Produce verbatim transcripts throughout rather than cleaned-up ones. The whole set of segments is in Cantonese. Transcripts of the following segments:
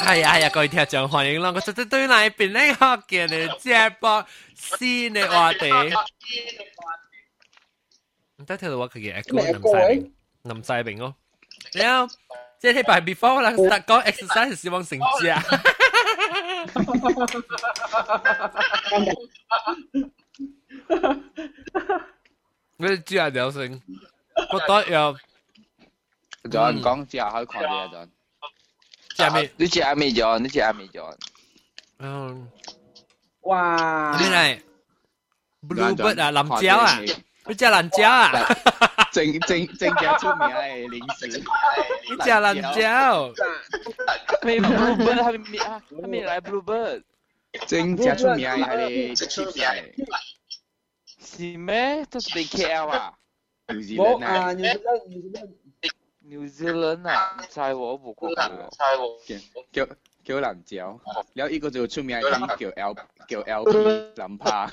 係啊係啊，各位聽眾歡迎啦！我絕對對那邊呢個嘅你節目新嘅話題，唔得聽到我佢嘅 echo 林世明，林世明咯。然後即係禮拜 before 啦，start 講 exercise 希望成績。我哋知啊，條聲，我得有。 John 講之後可以看啲啊 John。 食咩？ 你食阿咩 John？你食阿咩 John？ 嗯。 哇！ 咩嚟 ？Bluebird 啊，藍椒啊，你食藍椒啊？ 正正正嘅出名嘅零食。 你食藍椒？ 咩 Bluebird？係咪啊？係咪嚟 Bluebird？正嘅出名係啲 chips 嚟。是咩？都係 K L 啊？紐西蘭啊？紐西蘭。New Zealand 啊，唔知喎，我冇過喎。叫叫藍椒，然後一個就出名啲叫 L 叫 L P 林帕。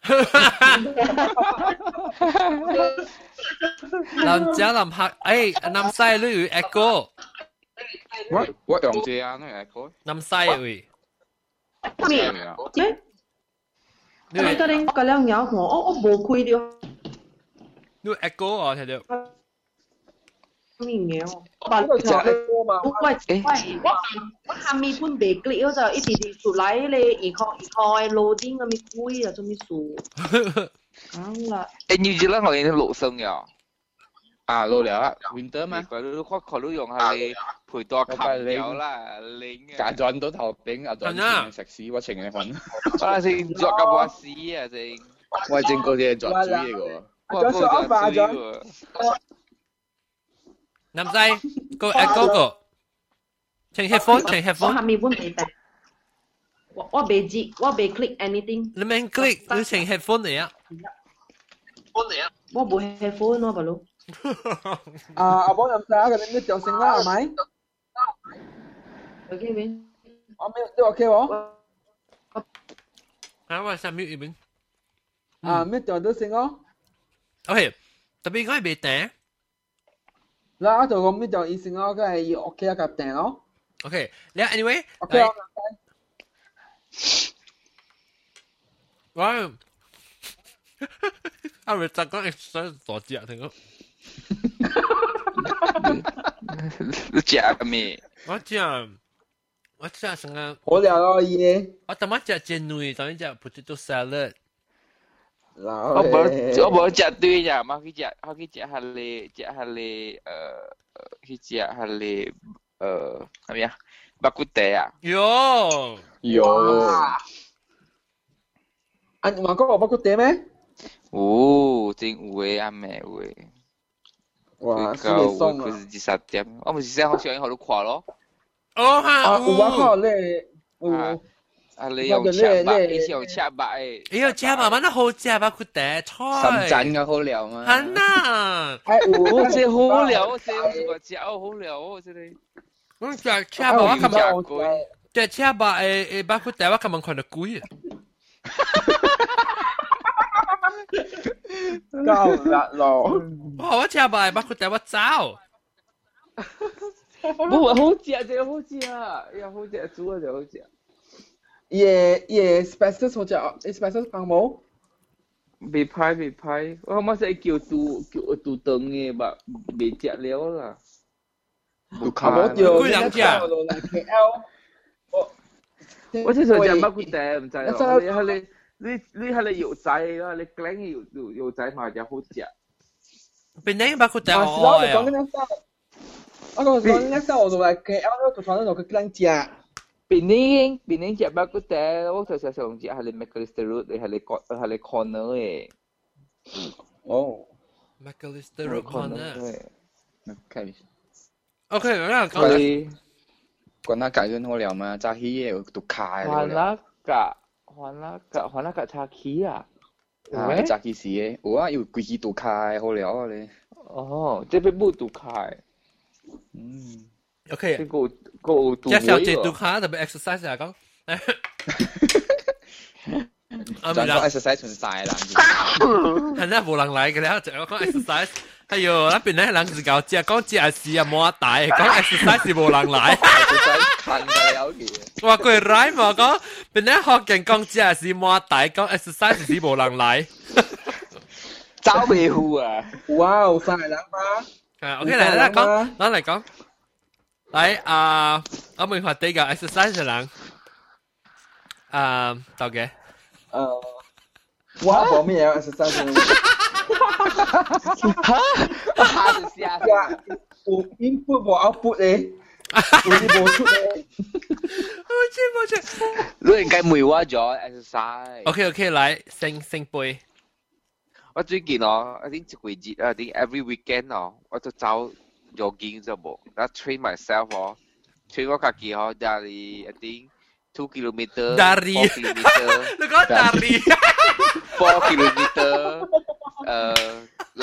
藍椒林帕，誒，南西你有 echo？ 我我用這啊，那 echo。 南西喂。 咩？咩？你嗰啲嗰兩樣我我我冇開掉。 你 echo 啊，睇到。 咩嘢？話喂喂，我我下面半白glick嗰就一啲啲出嚟咧，而靠而靠嘅路點咁樣攰啊，做咩數？咁啦。 誒，New Zealand 我哋陸生呀，啊陸了啊 ，winter 嘛，佢都佢佢都用係你陪多冚料啦，領啊，賺到頭頂啊，賺食屎我情嘅份，我先作咁話屎啊正，我正嗰啲作主嘢個，我嗰個作主喎。 南西個 echo 個，請 headphone， 請 headphone。 我下面本未得，我我未知，我未 click anything。 你咪 click，你請 headphone 嚟啊。 我冇 headphone 咯，大佬。 啊，阿寶南西啊，你咩調性啦，係咪 ？OK 未？ 我咩都 OK 喎。 啊，我上 mute 邊。 啊，咩調都成咯。 OK，特別我係未訂。 啦，就咁就意思咯，梗係要 OK 一夾定咯。 OK，你 anyway。 OK。 我阿瑞就講 exercise 傻子啊，聽講。 你食咩？ 我食我食成個。 好料咯嘢。 我頭晚食煎魚，當然食 potato salad。 我冇我冇食對呀，我去食我去食下你食下你誒去食下你誒係咪啊？白骨地啊！ 喲喲！ 啊，你話嗰個白骨地咩？ 哦，真有誒，阿妹有誒。 哇， 四點鐘啊！佢係十點，我唔是想好想去好多看咯。 哦哈！ 啊，有啊，好咧，有。 啊！你用赤白，以前用赤白誒。 你用赤白乜都好食吧？佢第菜。 深圳嘅好料嘛。 係啊。 係，這好料，這我食好料哦，這裡。 我食赤白，我琴日隻赤白誒誒，包括第我琴日看到貴啊。 夠辣咯！ 哇！我赤白包括第我找。 冇好食，這個好食啊！又好食，煮啊就好食。 嘢嘢 special 好似 special 講冇？ 未歹未歹，我乜使叫杜叫杜頓嘅，吧未食了啦。 杜卡冇叫， 幾兩隻？ 我即係想食乜骨地，唔知咯。你係你你你係你肉仔啊？你頸嘅肉肉肉仔嘛就好食。 邊啲乜骨地我我講緊一隻，我講緊一隻我做嚟 K L 都做翻到佢兩隻。 Pining, pining siya ba ko te? O sa sa song siya halin McAllister Road, halin halin corner eh. Oh. McAllister Road corner. McAllister. OK，那講。講那解咗好料嘛？炸起嘢讀開。還那個，還那個，還那個炸起啊！啊，炸起時嘅，有啊，要幾支讀開好料啊你。哦，即係冇讀開。嗯。 OK， 個個即係小姐讀下特別 exercise 嚟講， 我咪講 exercise 全晒啦， 係咧冇人嚟嘅咧，就我講 exercise， 哎呦，那邊咧人是搞只講只係事啊冇大，講 exercise 是冇人來。 近嘅有嘢。 話佢 rhyme 嘛講，邊咧學人講只係事冇大，講 exercise 是冇人來。 找未戶啊！ 哇，好晒人嘛！ 啊 ，OK 嚟嚟講，攞嚟講。嚟啊！我問下第個 exercise 嘅人，啊，到嘅。 誒，我冇咩嘢 exercise。 嚇！嚇就試下。 有 input 冇 output 咧，有啲冇出咧。 冇錯冇錯。 你應該每話咗 exercise。 OK OK，嚟升升杯。 我最近哦，I think 一個月啊，I think every weekend 哦，我都走 jogging 啫噃。I train myself 哦 ，train 我自己哦，dari I think two kilometer。 dari。 four kilometer。 你講 dari。 four kilometer。誒，六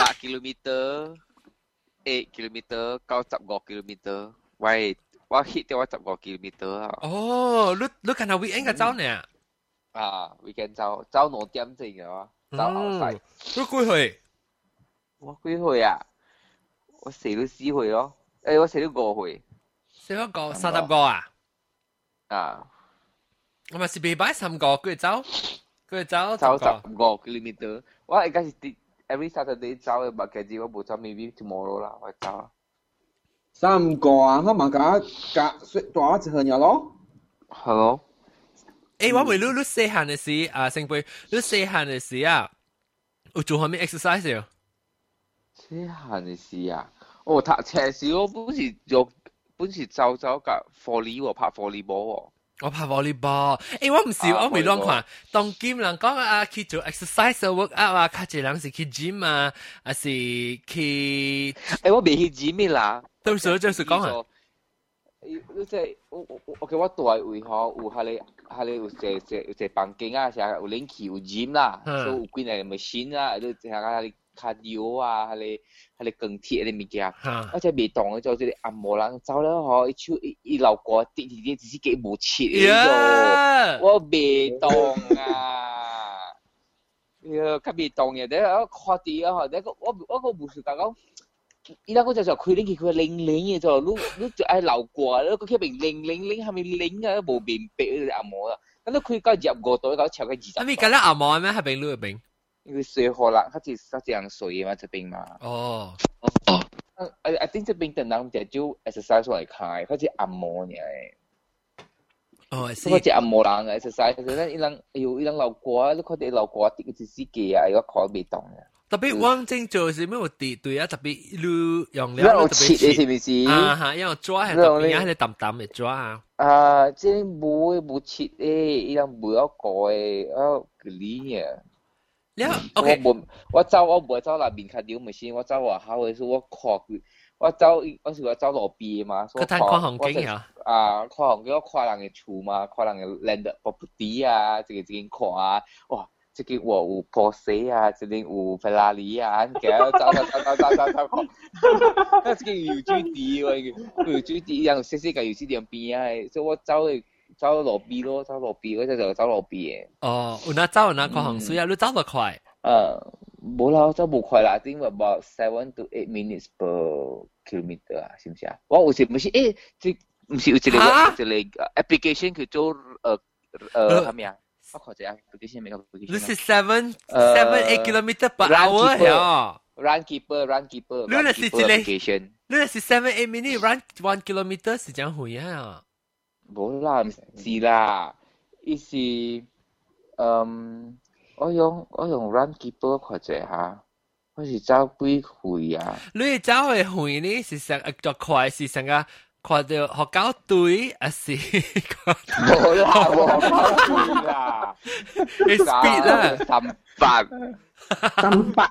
kilometer。eight kilometer。九十五 kilometer。喂，我 hit 到我十五 kilometer 啊。 哦，你你近下 weekend 嘅走呢？ 啊 ，weekend 走走兩點正嘅話。走後世， 都幾去？ 我幾去啊？我四到四去咯，誒，我四到五去。 四到個三十個啊？ 啊， 我咪是未擺三個，佢走，佢走走十五 kilometer。我而家是 every Saturday 走嘅，但係我冇走 ，maybe tomorrow 啦，我走。 三個啊，我咪搞搞多一隻鳥咯。 係咯。 誒，我為你你細漢嘅時啊，成輩，你細漢嘅時啊，有做下咩 exercise 啊？ 細漢嘅時啊，哦，讀冊時我本時做，本時走走甲 volley 喎，拍 volleyball 喎。 我拍 volleyball，誒，我唔是，我未亂看。當今人講啊，去做 exercise work out 啊，較濟人是去 gym 啊，還是去？ 誒，我未去 gym 啦。 到時候就是講啊。 你即係我我我嘅我大位嗬，有下你下你有隻隻有隻房間啊，成日有冷氣有 gym 啦，所以有幾個 machine 啊，你成日下你 cardio 啊，下你下你鋼鐵啲物件，我真係未當嘅做即係按摩人走啦嗬，一手一一路過跌跌跌，只是幾無切嘅做，我未當啊，呀，佢未當嘅，但係我看啲啊，但係我我個無事講講。依家嗰隻就佢拎佢零零嘅就，你你就愛流過，你個佢邊零零零係咪零啊？冇面白嗰啲按摩啊，咁你佢個入過袋，搞超過二十。咁你嗰啲按摩咩？係邊路邊？因為水河啦，佢只佢只樣水嘛，這邊嘛。哦哦。I I think 這邊的人就就 exercise 嚟開，佢只按摩嘅。哦，係。佢只按摩人嘅 exercise，但係依人，哎呦，依人流過，你佢哋流過啲嗰啲司機啊，如果佢未當嘅。特別往正做是咩？我哋對啊，特別你用料特別切，是咪是？啊哈，因為抓係特別，係你淡淡嘅抓啊。啊，即係冇冇切誒，依家冇一個誒，啊嗰啲嘢。你啊 ，OK， 我我走我唔會走那邊卡屌咪先，我走外口嘅時候我看佢，我走嗰時我走路邊嘛，所以看看風景啊。啊，看風景我看人嘅厝嘛，看人嘅 land property 啊，這個這個看啊，哇！即係我有 Porsche 啊，即係有 Ferrari 啊，咁走走走走走走走，即係有水地喎，有水地，然後細細個有水地邊啊，所以我走去走路邊咯，走路邊嗰陣就走路邊嘅。哦，有哪走有哪看風水啊？你走得快？誒，冇啦，走冇快啦，點話 about seven to eight minutes per kilometer 啊，是唔是啊？我有時唔是誒，即唔是有一個一個 application 叫做誒誒係咩啊？我看一下 application 咩 application？你是 seven seven eight kilometer per hour 呀 ？Runkeeper Runkeeper。你那是一個 application。你那是 seven eight minute run one kilometer 是點會啊？冇啦，唔是啦，伊是嗯，我用我用 Runkeeper 看一下，我是走幾回啊？你走嘅回呢是成個快是成個。看到學校隊啊是，冇啦冇學校隊啦 ，speed 啦，三百，三百。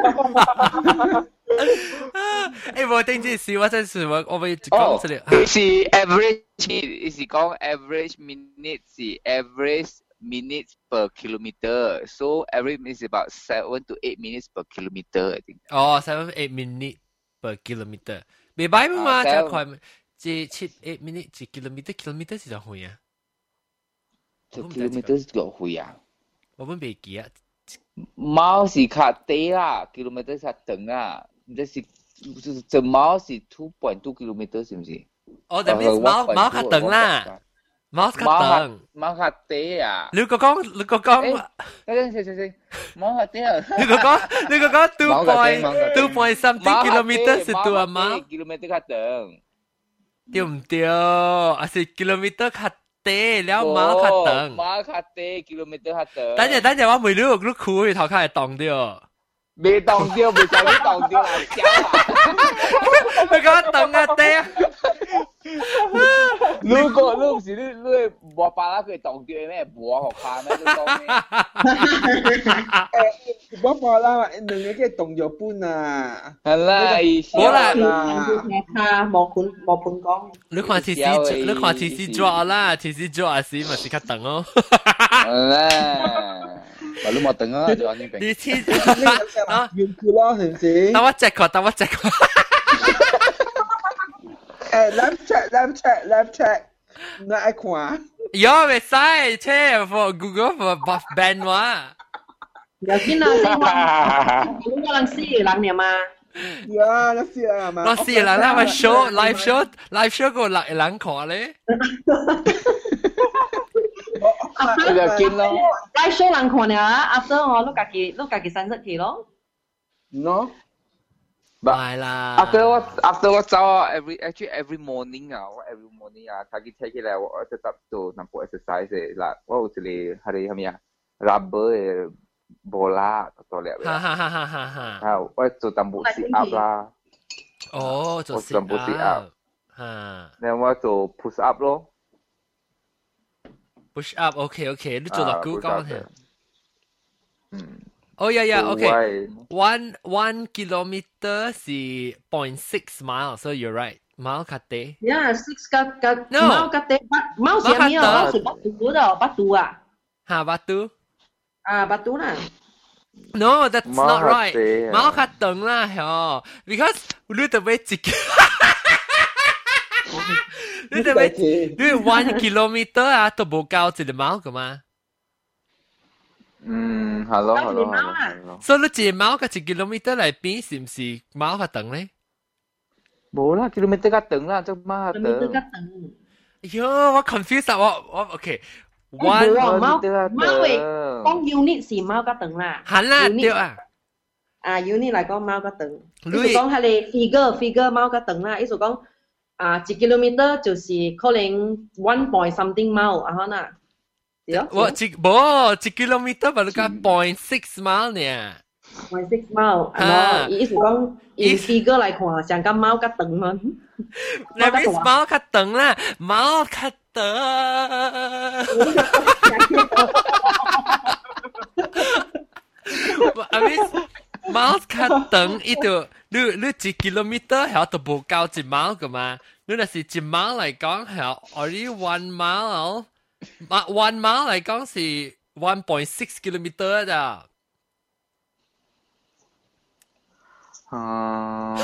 誒，我頂住是我真是我我會講出嚟。哦，是 average，是講 average minutes，是 average minutes per kilometer， so average minutes is about seven to eight minutes per kilometer，I think。哦 ，seven eight minutes per kilometer， 未擺嘛，真快。即七 eight minute 一 kilometer kilometer 是幾遠啊？一 kilometer 是幾遠啊？我們未記啊。貓是較低啦 ，kilometer 是較長啊。 这是就是这猫是 two point two kilometer 是不是？ 哦，就 means 貓貓較長啦，貓較長。 貓較低啊！ 你個講，你個講， 等陣先先先，貓較低啊！ 你個講，你個講 two point two point something kilometer 是多啊貓 ？kilometer 較長， 對唔對？啊是 kilometer 較低，了貓較長。 貓較低 kilometer 較長。 等陣等陣，我未了，你褲去頭殼係動掉。 未動掉，未使你動掉啦，屌啊！ 你講動啊爹！ 如果你唔是你你冇把那個動掉咩？冇學下咩？你講咩？ 誒，冇把啦，兩個嘅動咗半啊！ 係啦， 冇啦， 他冇盤冇盤講。 你看提示，你看提示抓啦，提示抓是咪是較動哦？ 係啦。我都冇等啊，就安呢邊。 你黐啊，要佢咯，係唔係？ 等我隻個，等我隻個。 誒 ，left check，left check，left check，那愛看。 有未使，切，for Google for ban 話。 有見啦，你話，你個人死人嚟嘛？ 呀，那死人係嘛？ 我死人啦，咪 show live show live show 個人人看咧。 你就見咯。 拉 show 人看啊 ，after 我碌家己碌家己三十期咯。 No。 係啦。 After 我 after 我走啊 ，every actually every morning 啊，我 every morning 啊，家己睇起來我我就做做淡薄 exercise 啦，我有一個係係係咩啊 ，rubber 嘅波啦，做了。 哈哈哈哈哈哈。 係，我做淡薄 sit up 啦。 哦，做 sit up。我做淡薄 sit up。 嚇。 然後我做 push up 咯。 push up OK OK 你做到幾高聽？ 嗯。 哦呀呀 OK one one kilometer 是 point six mile so you're right 貓較低。 Yeah six 個個貓較低，貓是咩啊？貓是巴肚的巴肚啊。 嚇巴肚？ 啊巴肚啦。 No that's not right 貓較長啦係 because 你特別一你特別你 one kilometer 啊都冇夠一個貓㗎嘛？ 嗯，係咯係咯係咯。 所以你一個貓甲一 kilometer 嚟比是唔是貓較長咧？ 冇啦 ，kilometer 較長啦，即貓較長。 kilometer 較長。 喲，我 confuse 啊，我我 OK。 one 貓貓嘅講 unit 是貓較長啦。 係啦，對啊。 啊 unit 嚟講貓較長。意思講係你 figure figure 貓較長啦，意思講啊一 kilometer 就是可能 one point something 貓啊可能。 我一冇一 kilometer 把你講 point six mile 呢。 point six mile，啊，意思講以 figure 嚟看，上個貓較長嘛。 那邊貓較長啦，貓較長。I mean 貓較長，伊就你你一 kilometer 係都無夠一貓噶嘛？你若是一貓嚟講係 only one mile。one mile 嚟講是 one point six kilometer 咋？ 哦，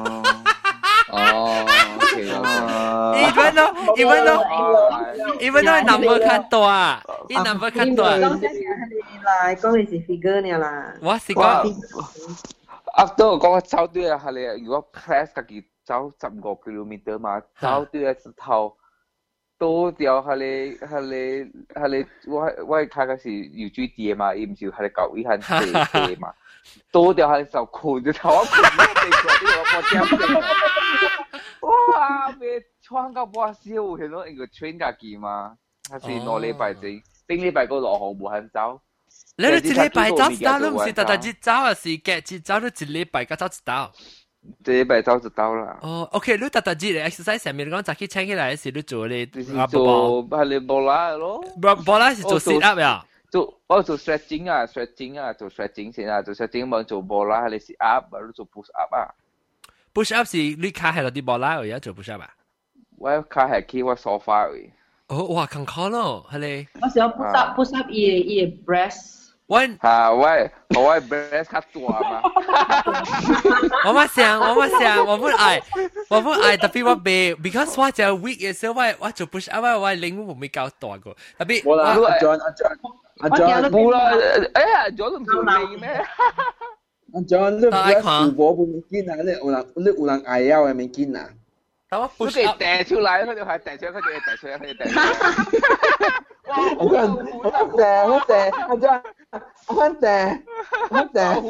哦 ，even though even though even though number 較大，伊 number 較大。 嚟講你是 figure 呢啦。 我是講。 after 我講走對啊，係你如果 class 家己走十個 kilometer 嘛，走對啊是頭。多掉係你係你係你我我睇嘅是要注意嘛，伊唔是係你舊依係地地嘛，多掉係就困就頭一困咧地上啲我我點哇！咩穿到哇笑，係咯，一個 train 家己嘛，係是兩禮拜前，頂禮拜個落雨冇肯走。 你你一禮拜走一道，你唔是特特日走啊？是隔日走，你一禮拜個走一道。 一禮拜走就到啦。 哦 ，OK， 你特特日嘅 exercise 上面你講早起請起來時，你做你做係你波拉咯。 波波拉是做 sit up 呀？ 做我做 stretching 啊 ，stretching 啊，做 stretching 先啊，做 stretching 冇做波拉係你 sit up，或者做 push up 啊。 push up 是你卡係落啲波拉，而家做 push up 啊？ 我卡係企我 sofa 位。 哦，哇，咁khó咯，係你。 我時候 push up push up 伊伊 breast。 我嚇喂，我 breast 較大嘛。 我冇想，我冇想，我冇愛，我冇愛，特別我未 ，because 我就 weak 嘅時候，我我做 push up，我領會冇夠大個，特別我啦，阿 John 阿 John 阿 John 冇啦，哎呀 ，John 唔做你咩？ 阿 John， 你唔係父母本物件啊？你有人你有人愛要嘅物件啊？ 佢哋掟出嚟，佢哋係掟出嚟，佢哋掟出嚟，佢哋掟出嚟。 我講我掟我掟，阿 John， 我掟我掟。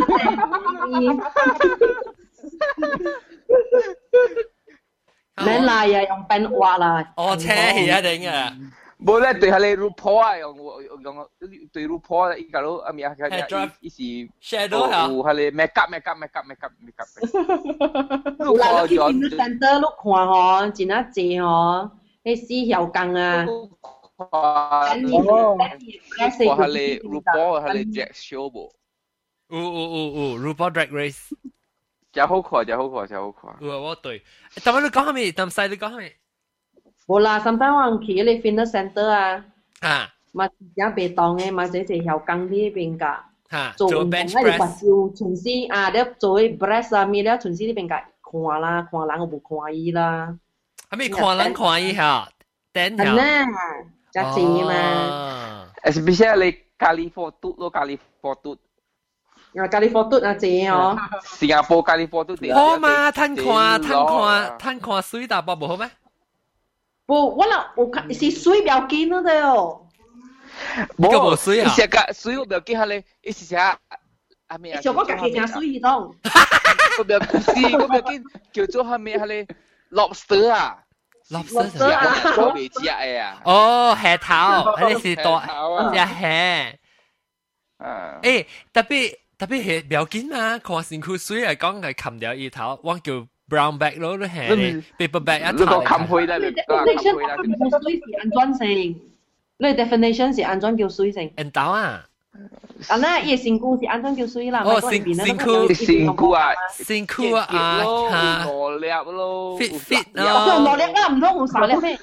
咩來呀？用笨話啦。 哦，車係一定嘅。 冇咧，對下你 RuPaul 啊，用用對 RuPaul 依家都阿咪啊，佢依時 shadow 啊， 有下你 make up make up make up make up make up。 嗱，你見到 center 你看嗬，真啊正嗬，你四條筋啊。 哦，看下你 RuPaul 下你 Jack Show 噃。 有有有有 RuPaul Drag Race。 真好看，真好看，真好看。 有我對，但係你講下咪，但係你講下咪。 冇啦，甚至我去嗰啲 fitness center 啊， 啊， 嘛而家被當嘅，嘛這隻條筋呢邊㗎， 嚇， 做運動咧就話做全身啊，你做 breast 啊，咪咧全身呢邊㗎，看啦，看人我冇看伊啦， 係咪看人看伊下，頂下， 係啦，加錢嘛 ，especially 咖喱火嘟咯，咖喱火嘟。 啊，咖喱火嘟啊，正哦。 新加坡咖喱火嘟點？ 好嘛，睇看睇看睇看水大波唔好咩？ 不，我啦，我看是水表緊了的哦。 冇水啊！ 伊食個水我表緊下咧，伊是食阿咩啊？ 上個家己加水迄種。 我表是，我表緊叫做下咩下咧 lobster 啊 ，lobster 啊，我未食嘅啊。 哦，蝦頭，嗰啲是大隻蝦。 啊。 誒，特別特別係表緊嘛，看身軀水嚟講係冚掉伊頭，我叫。brown bag 咯，都係 paper bag 一套。你講冚開啦，你講冚開啦。 叫水是安怎性？你 definition 是安怎叫水性？ 唔到啊！ 啊，那伊身軀是安怎叫水啦？ 哦，身身軀身軀啊， 身軀啊， 嚇，磨粒咯 ，fit fit 咯。做磨粒啦，唔通有沙粒咩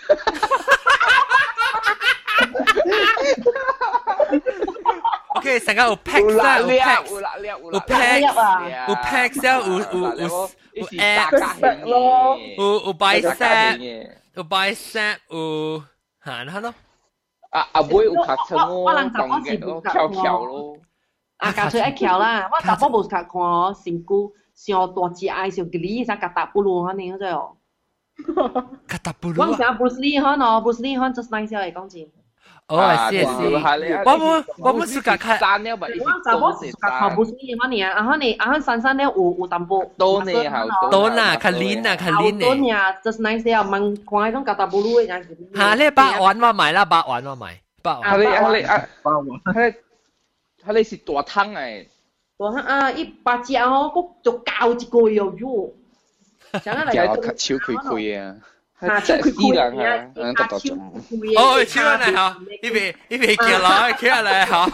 ？OK，成個有 pack 啦，有 pack，有 pack，有 pack 先有有有。有 abs 咯， 有有 bicep，有 bicep，有嚇，然後咯。 啊啊，妹有卡稱哦，當嘅咯，翹翹咯。 啊，卡稱一翹啦，我查甫無卡看哦，身軀上大隻愛上吉利，啥格達布魯可能嗰隻哦。 格達布魯啊！ 我成 Bruce Lee 可能 ，Bruce Lee 可能 just nice 嚟講真。 哦，係係，我冇我冇暑假看。 山了吧？ 我查某暑假看 Bruce Lee 可能啊，然後你啊，山山咧有有淡薄。 多呢係多啦，較黏啊，較黏多呢 just nice 啊，問看嗰種格達布魯嘅樣子。 嚇，你百萬我買啦，百萬我買，百萬。 係你係你啊，百萬。係係你是大湯誒。 大湯啊！伊八隻哦，佫就教一個哟哟。 食超開開啊！ 啊，超開開啊！嗯，得得得。 哦，超嚟嚇，呢邊呢邊叫來，叫嚟嚇。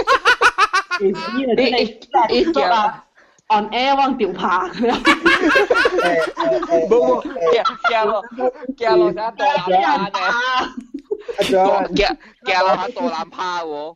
你你做啊？on air 往掉拍。 冇冇，叫叫落叫落下大藍趴呢？叫叫落下大藍趴喎。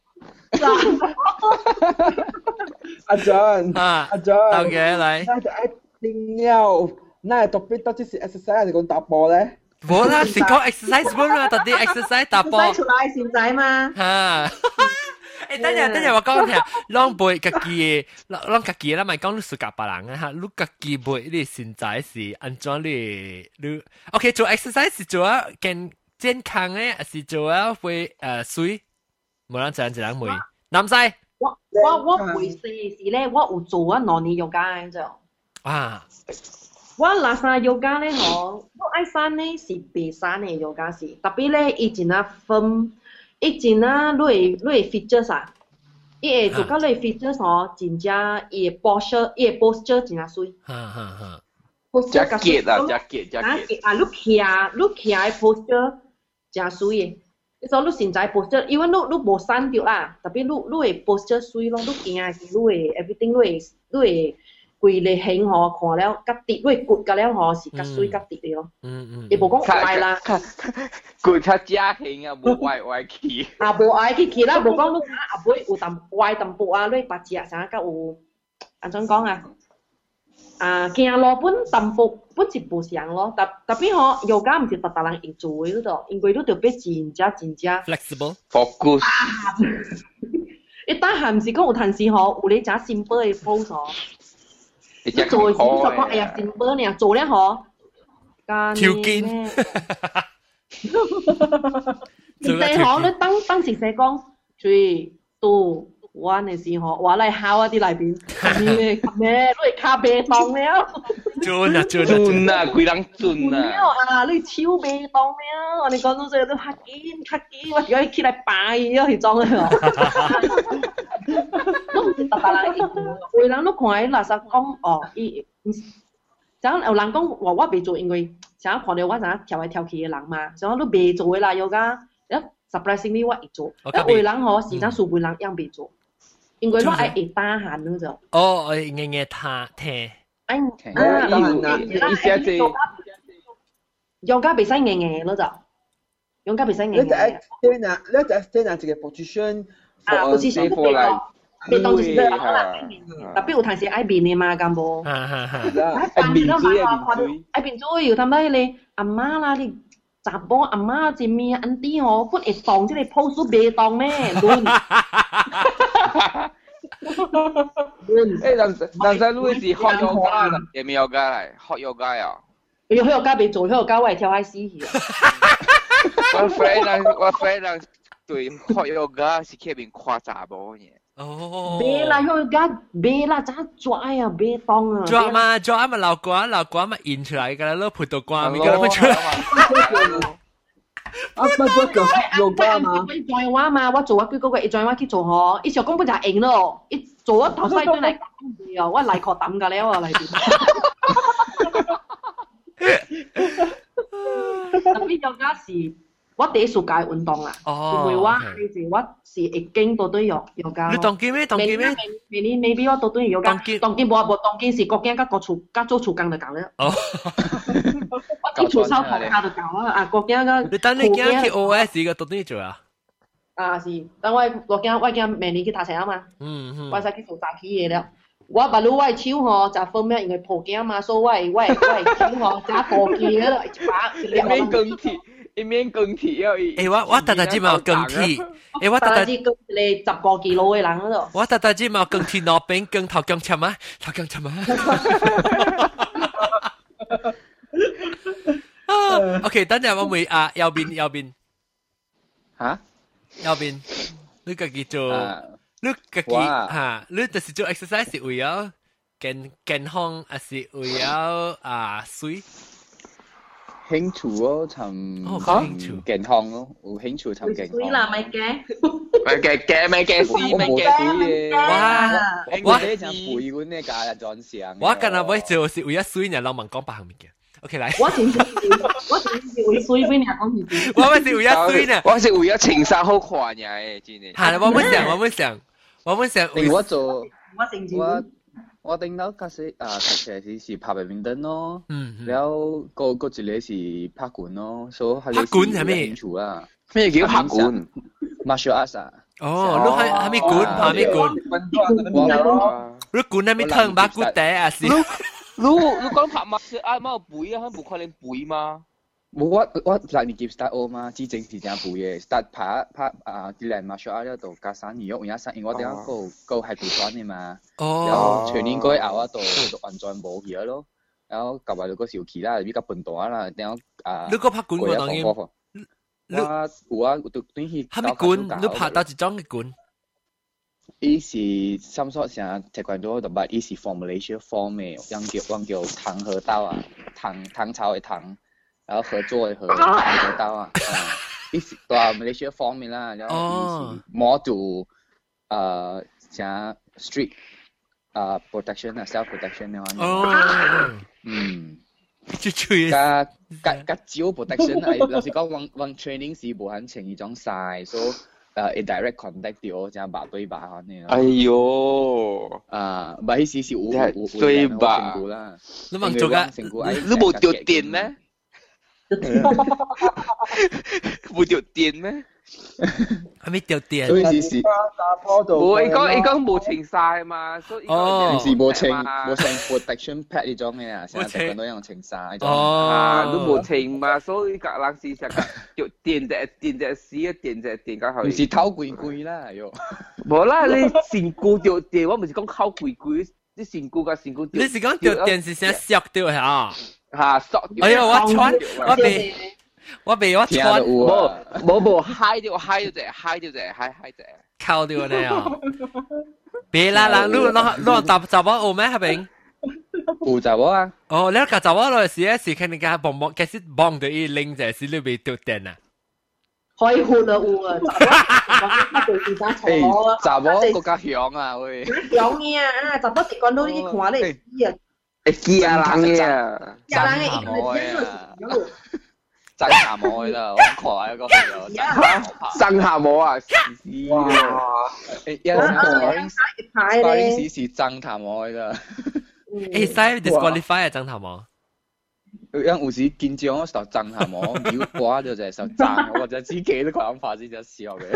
阿 John， 啊， 阿 John， 到嘅嚟。 那就一定要，那特別多啲是 exercise 係講打波咧。 冇啦，是講 exercise 冇啦，特啲 exercise 打波。 出來先知嘛。 嚇！誒，等陣等陣，我講聽，啷背家己，啷啷家己啦，咪講你暑假別人啊嚇，你家己背你現在是安怎你你 OK 做 exercise 是做啊健健康嘅，還是做啊會誒水？冇人一人一人會，男仔。 我我我會試是咧，我有做啊兩年瑜伽嘅啫。 啊！ 我拉山瑜伽咧，我我愛山咧是白山嘅瑜伽是，特別咧以前啊分。以前啊，你會你會 features 啊，伊會做到你 features 哦，真正伊個 posture，伊個 posture 真係水。 哈哈哈。 posture 加結啊，加結加結。 啊，你徛你徛個 posture 真水嘅。你說你現在 posture，因為你你無散掉啦，特別你你會 posture 水咯，你行啊，你會 everything 你會你會規個形吼看了較直，你會骨甲了吼是較水較直嘅咯。嗯嗯。你無講歪啦。 骨較正形啊，無歪歪去。 啊，無歪去去啦，無講你啊尾有淡歪淡薄啊，你八隻啥甲有安怎講啊？啊，行路本淡薄本是無相咯，特特別吼瑜伽毋是逐逐人會做嘅嗰度，因為你著要真正真正 flexible focus。 一打閒唔是講有陣時吼，有你隻 simple 嘅 pose 吼，你做嘅時就講哎呀 simple 呢，做咧吼， 跳筋。 你哋吼，你當當時寫講 three two one 嘅時候，話嚟考啊啲內邊，咩咩都係卡白當了。 準啊準啊準啊，幾人準啊！ 啊，你超白當了，我哋講到最後都嚇緊嚇緊，我而家起來擺咗去裝咗。都唔是特別啦，有人都看喺垃圾講哦，伊，咁有人講話我未做，因為想看到我成日跳來跳去嘅人嘛，所以都未做嘅啦，有㗎。surprisingly 我會做，但有人吼時常數輩人樣未做。因為我愛會打閒嗰種。 哦，我硬硬他聽。 哎，啊， 意思係用家袂使硬硬嗰種，用家袂使硬硬。 你就 extend 啊，你就 extend 啊，一個 position。 啊 ，position 都袂講，被動就是對啦。特別有陣時愛面嘅嘛，咁無。 哈哈哈。 愛面嘴啊，面嘴。 愛面嘴有氹到你阿媽啦，你。查甫阿媽一面安啲哦，佢會當即個 pose 都袂當咩？ 誒，但但係你是學 yoga 啦，有冇 yoga 嚟？學 yoga 啊？ 學 yoga 未做 yoga 我係跳海死去。 我 friend 啊，我 friend 啊，對學 yoga 是去邊誇查某嘅。 哦。 別啦 yoga，別啦，咋抓呀？別當啊！ 抓嘛抓嘛，老瓜老瓜嘛印出來，噶啦，攞葡萄瓜咪噶啦，出來。 啊，乜乜叫 yoga 嘛？ 我做話嘛，我做啊，佢嗰個一做話去做嗬，一上根本就係硬咯，一做啊頭西對嚟講，我嚟確抌㗎咧，我嚟邊。特別 yoga 是。我第一暑假運動啦，因為我嗰時我是會經到對有有教。 你當機咩？當機咩？ 明年 maybe 我到對有教。當機當機冇啊冇，當機是國經加國廚加做廚工就教咧。哦。我啲廚手學下就教啦，啊國經個。 你等你驚去 O S 個到對做啊？ 啊是，但我國經我驚明年去達成啊嘛。嗯嗯。我使去做炸起嘢了。我把路我手吼，就方面因為破鏡嘛，所以我我我手吼加破機了，一把一兩。 免鋼鐵。一面鋼鐵啊！ 誒，我我特特只冇鋼鐵，誒我特特只鋼你十個幾路嘅人嗰度。 我特特只冇鋼鐵攞餅鋼頭鋼cham啊，頭鋼cham啊。OK，等陣我會啊右邊右邊嚇右邊，你個叫做你個叫嚇，你就是做 exercise 是為咗健健康，還是為咗啊水？ 興趣咯，尋健康咯，有興趣尋健康。 水啦，咪嘅， 咪嘅嘅咪嘅水咪嘅水嘅。 哇！ 我呢就背嗰啲假日裝相。 我今日要做是為咗水呢，老問講白行面嘅。OK 嚟。 我前我前是為水俾你講住。 我咪是為咗水呢。 我是為咗情殺好看嘅，真係。 係啦，我們想，我們想，我們想。 我做。 我成住。 我頂到嗰時啊，其實是拍badminton燈咯，然後個個一個是拍館咯，所以係你係咩興趣啊？咩叫拍館 ？martial arts 啊？ 哦，你係係咩館？拍咩館？你館係咩湯把骨底啊？是？ 你你你講拍 martial arts 冇背啊？佢冇可能背嘛？冇我我嗱你 give start 嘛，之前是這樣背嘅 ，start 拍拍啊啲人 martial arts 度加山魚肉，然後山魚我哋一個個係背轉嘅嘛。然後全年嗰後一度就運轉冇嘢咯，然後夾埋到個小期啦，比較笨蛋啦，然後啊， 你個拍館我當然， 我我啊，對對起， 係咪館？你拍到一種嘅館？ 伊是 some sort 像 taekwondo 的吧，伊是 from Malaysia form 嘅，樣叫樣叫唐河道啊，唐唐朝嘅唐，然後合作嘅合，唐河道啊，伊是對 Malaysia form 嘅啦，然後伊是 more to 誒像 street。啊 ，protection 啊 ，self protection 嘅話，哦，嗯，加加加招 protection 係，有時講揾揾 training 是無限情一種晒，所以誒 direct contact 掉，就白對白可能。哎呦，啊，唔係是是有有對白啦， 你問做嘅， 你冇掉電咩？冇掉電咩？ 係咪掉電？ 所以是是，冇，你講你講冇情晒嘛，所以哦，是冇情冇情 protection pad 呢種嘅啊，成日睇到用情晒呢種，啊，都冇情嘛，所以隔冷時成日掉電就電就死啊，電就電家後，是偷攰攰啦，喲， 無啦，你身軀掉掉，我唔是講靠貴貴，你身軀甲身軀掉。 你是講掉電視先削掉嚇？ 嚇，削掉。 哎呀，我穿，我被我被我穿， 冇冇冇嗨掉嗨掉啫，嗨掉啫，嗨嗨啫。 靠掉你啊！別啦啦，你攞攞雜雜包有咩係咪？ 有雜包啊！ 哦，你個雜包落時咧是看你家幫幫，其實幫到一拎就係你被掉電啊！ 可以換啊換啊， 誒，雜包個家響啊喂！ 響嘅啊，雜包食慣到呢啲話咧知啊， 誒知啊人嘅啊， 知啊人嘅啊， 真下摸啦，我狂啊個朋友，真下摸啊！哇！誒，有陣時 Paris 是真下摸啦。 誒，使 disqualify 啊真下摸。 因有時見住我受震下摸，如果掛咗就係受震，我就自己都講法先就笑嘅。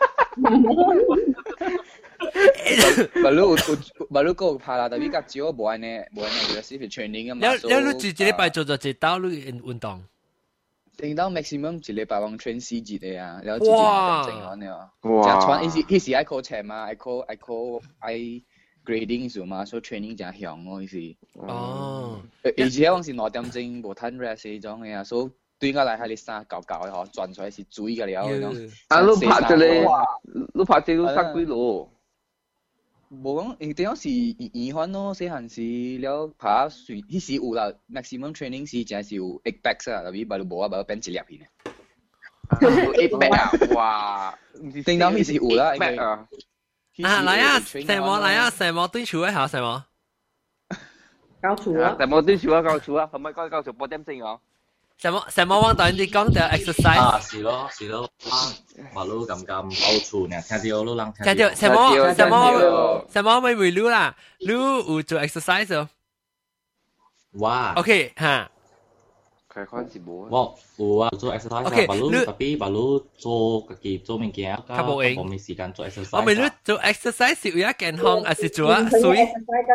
咪咯，咪咯，嗰個拍啦，但係而家只我冇安尼，冇安尼，有時係 training 啊嘛。 有有你自己禮拜做就一刀你運動。 定到 maximum 一禮拜往 train 四節嘅啊，然後自己調整安尼啊。哇！就穿，迄時迄時愛考車嘛，愛考愛考愛 grading 數嘛，所以 training 真響咯，迄時。哦。而且我是兩點鐘無攤 rest 嗰種嘅啊，所以對我嚟係你三九九嘅嗬，轉出來是水嘅了。 啊，你拍咗咧，你拍咗都三幾路。 無講，誒點樣是移翻咯？細漢時了拍水，迄時有啦 maximum training 時真係是有 eight packs 啊，但係擺到無啊，擺到變一粒片嘅。eight pack 啊！哇！定到迄時有啦，因為啊， 來啊，什麼來啊，什麼對處嘅嚇什麼？ 教處啊！ 什麼對處啊？教處啊！係咪教教處八點鐘啊？ 什麼什麼往當啲講就 exercise 啊，是咯是咯，馬路咁咁包處呢，聽到路人聽到什麼什麼什麼咪會路啦，路有做 exercise 哦。 哇 ，OK 哈。 佢可能是冇。 我有啊，做 exercise 啊，馬路特別馬路做自己做物件， 較冇用。 我冇時間做 exercise。 我咪路做 exercise 是為咗健康，還是做啊水？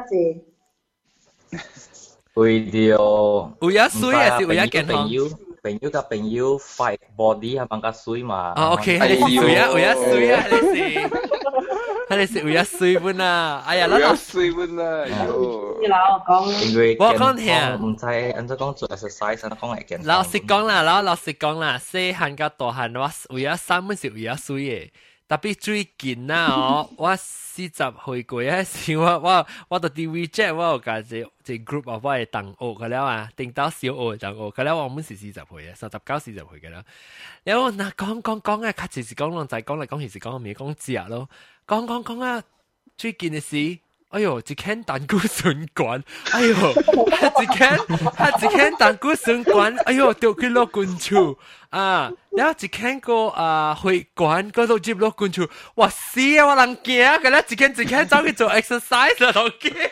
為咗為咗水還是為咗健康？ 朋友朋友甲朋友 fight body 係幫甲水嘛。 哦 ，OK，係你是為咗為咗水啊，係你是，係你是為咗水分啊！哎呀， 為咗水分啊！ 你老講， 因為我講聽， 唔知按照講做 exercise，按照講係健康。 老實講啦，老老實講啦，細漢甲大漢我為咗三蚊是為咗水嘅。特別最近啊，哦，我四十歲過嗰時，我我我到 D V J，我有加隻隻 group 啊，我係同學嘅了啊，定到小學同學嘅了，我們是四十歲嘅，三十九四十歲嘅啦。然後嗱講講講啊，較時時講浪仔講嚟講去是講咪講食咯，講講講啊，最近嘅事。哎呦，一間膽固醇管，哎呦，一間，一間膽固醇管，哎呦，掉去落罐處啊！然後一間個啊血管嗰度接落罐處，哇死啊！我人驚嘅啦，一間一間走去做 exercise 啦，都驚。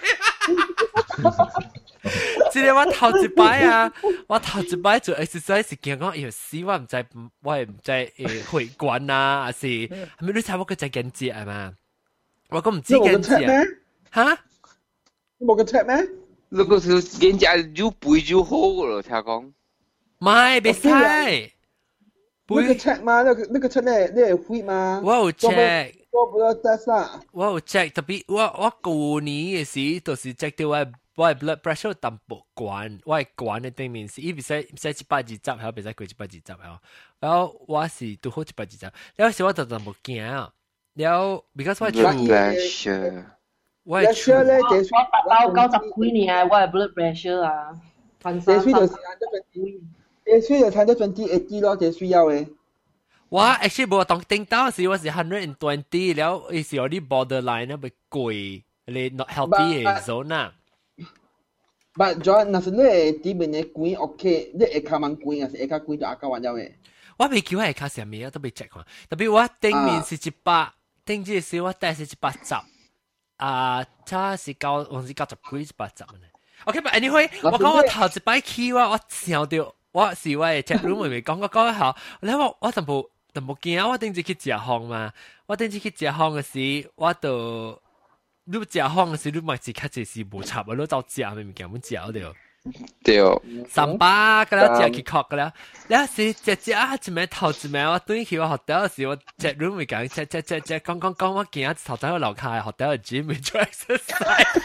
即係我頭一擺啊，我頭一擺做 exercise 是驚講，哎呦死！我唔知，我係唔知誒血管啊，還是係咪你睇我個隻眼節係嘛？我講唔知眼節啊。嚇？ 你冇個 check 咩？ 那個是人家又背又好咯，聽講。 唔係，別使。 那個 check 嗎？那個那個 check 咧，你係會嗎？ 我有 check。 做不到 test 啦。 我有 check，特別我我舊年嘅時，就是 check 到我我 blood pressure 淡薄高，我係高嘅對面是，伊唔使唔使一百二十，係唔使過一百二十啊。然後我是都好一百二十，然後時我就淡薄驚啊。然後 because 我 pressure。 我係 pressure 咧，這歲我九十幾年我係 blood pressure 啊， 這歲就是差咗 twenty，這歲就差咗 twenty eighty 咯，這歲要嘅。 我 actually 冇當聽到時，我是 hundred and twenty，然後係有啲 borderline 啊，被貴，你 not healthy 嘅 zone 啊。 But John，那是你啲面嘅貴 OK，你會較蠻貴，還是會較貴就阿九萬了嘅？ 我未叫係較什麼啊，都未 check 看。特別我頂面是一百，頂住時我帶是一百十。啊，差是九，我是九十幾一百十呢。OK，but anyway，我講我頭一擺去我我想到，我是我嘅 chat room 咪講個講一下，你我我淡薄淡薄驚，我頂住去食飯嘛，我頂住去食飯嘅時，我就你食飯嘅時，你咪是較濟是無插，你走食咪物件唔食了。 對， 三百個啦，只去學個啦。有時只只啊，一名頭一名我對去我學到時，我只 room 會講，只只只只講講講，我今日頭仔去樓下學到 gym 去做 exercise。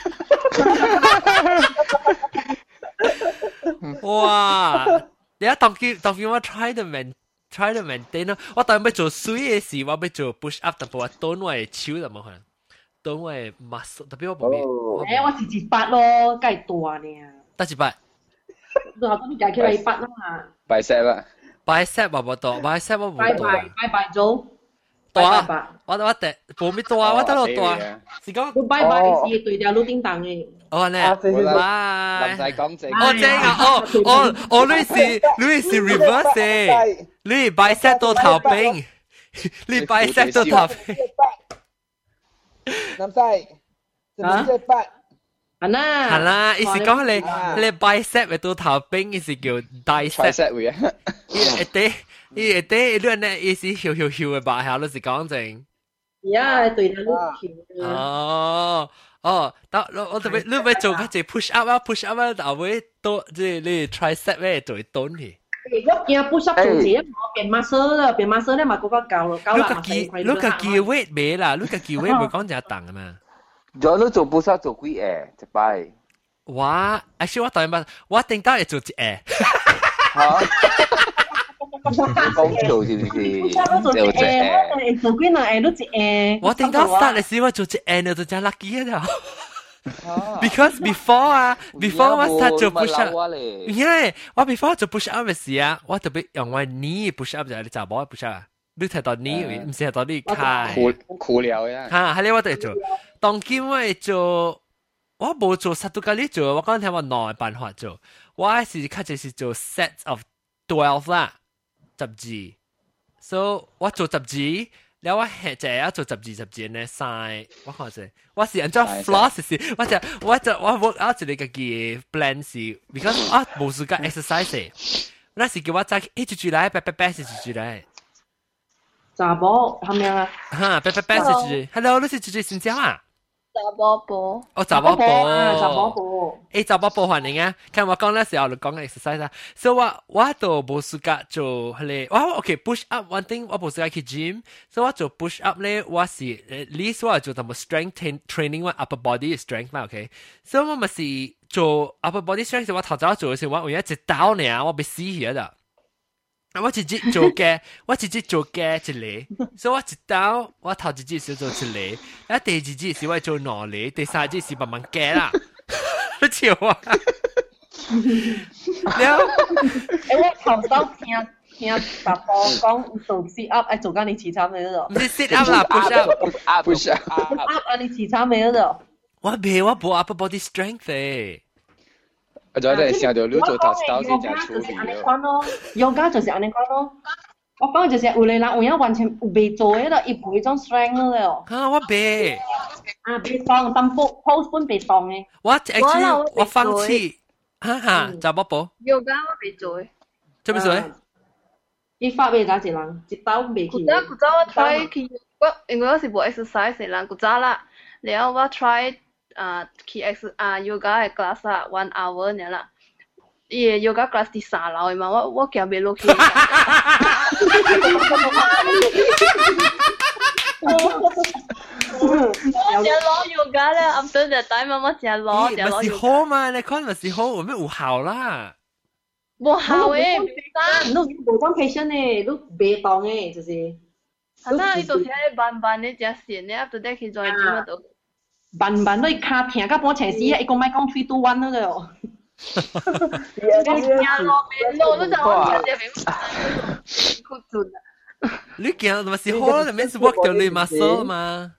哇！你一當佢當佢我 try to man try to maintain 咯，我當要做水嘅時，我要做 push up，但係我蹲我嘅手就冇可能，蹲我嘅 muscle，特別我冇咩。 誒，我是一八咯，梗係大呢。 得一八。 都後邊計起嚟一八啦嘛。 bicep 啊 ，bicep 我冇多 ，bicep 我冇多。 拜拜拜拜組。 大，我我第冇咩大，我得落大。是講。 你拜拜是對條路叮當嘅。 哦呢，拜。 唔使講正。 我正啊，哦哦哦，你是你是 reverse 嘅，你 bicep 到頭邊，你 bicep 到頭邊。 南西，南西八。 係啦， 係啦，意思講你你 bicep 嘅到頭邊，意思叫 dicep。 會啊。 一啲一啲呢呢意思翹翹翹嘅吧，係老實講正。 而家對條路翹。 哦。哦，但我特別你咪做嗰隻 push up 啊 ，push up 啊，但會多即係你 tricep 咧做蹲去。 我見 push up 做嘢，我變 muscle 啦，變 muscle 咧咪嗰個夠咯，夠啦。 你個機，你個機 weight 咩啦？你個機 weight 唔講就一檔啊嘛。 仲有你做 push up 做幾誒？一擺。 哇！阿叔我當然我定到係做一誒。 嚇？講做是唔是？ 做一誒，做幾耐誒都一誒。 我定到 start 嘅時我做一誒，你就真 lucky 啊！Because before 啊，before 我 start 做 push up，因為我 before 做 push up 嘅時啊，我特別用我 knee push up 就係你查某 push up，你睇到 knee 唔是睇到你開。 苦苦了呀！ 嚇，係你我哋做，當今我係做，我冇做十度咖喱做，我講聽我內辦法做，我係是開始是做 set of twelve 啦。十字，所以我做十字，แล้ว我係就係做十字十字呢晒，我看下，我是按照 floss 是，我就我就我 work out 一個嘅 plan 是 ，because 啊冇時間 exercise，那時叫我再一住住嚟，白白白是住住嚟。 查某係咪啊？ 哈，白白白是住住 ，hello， 你是住住新疆啊？ 查某婆， 哦，查某婆， 查某婆， 誒，查某婆還你啊？看我講那時候就講 exercise 啦，所以我我都冇時間做咧，我 OK push up one thing，我冇時間去 gym，所以我做 push up 咧，我是 at least 我做同埋 strength training，我 upper body strength 嘛 ，OK， 所以我咪是做 upper body strength，我頭早做嘅時候，我而家一刀呢，我被死咗啦。我直接做嘅，我直接做嘅一嚟，所以我一刀我頭一節時做一嚟，啊第二節時我做兩嚟，第三節時慢慢加啦，你笑啊？ แล้ว誒我頭先聽聽爸爸講做 sit up，誒做緊你遲餐未嗰度？ 唔係 sit up 啦 ，push up，push up，push up 啊！你遲餐未嗰度？ 我未，我冇 upper body strength 誒。 我就係想到你做頭刀先正處理咯。yoga 就是安尼講咯。我講就是有啲人有影完全未做嗰個一倍種 strength 咯。 嚇，我未。 啊，未當，但 pose 本未當嘅。 我 actually 我放棄。哈哈，就冇報。 yoga 我未做。 做咩做？ 你發未打一人，一刀未去。 古早古早我 try 去，我因為我是無 exercise 嘅人，古早啦，然後我 try。啊，去 ex 啊 yoga 嘅 class 啊 ，one hour 呢啦。伊個 yoga class 佇三樓嘅嘛，我我行袂落去。我成攞 yoga 咧，after that time 我成攞，成攞。 咪是好嘛？你看咪是好，我咩有效啦？ 無效誒，唔得。 你無當 patient 誒，你袂當誒，就是。 係啦，你到時喺慢慢你只線咧，after that 去再點嗰度。 慢慢都卡聽，甲半程時一個咪講 three two one 嗰度。 你行路邊路，你就我行隻邊，好準啊！ 你行咪是好啦，你咪是 work 到你 muscle 嘛。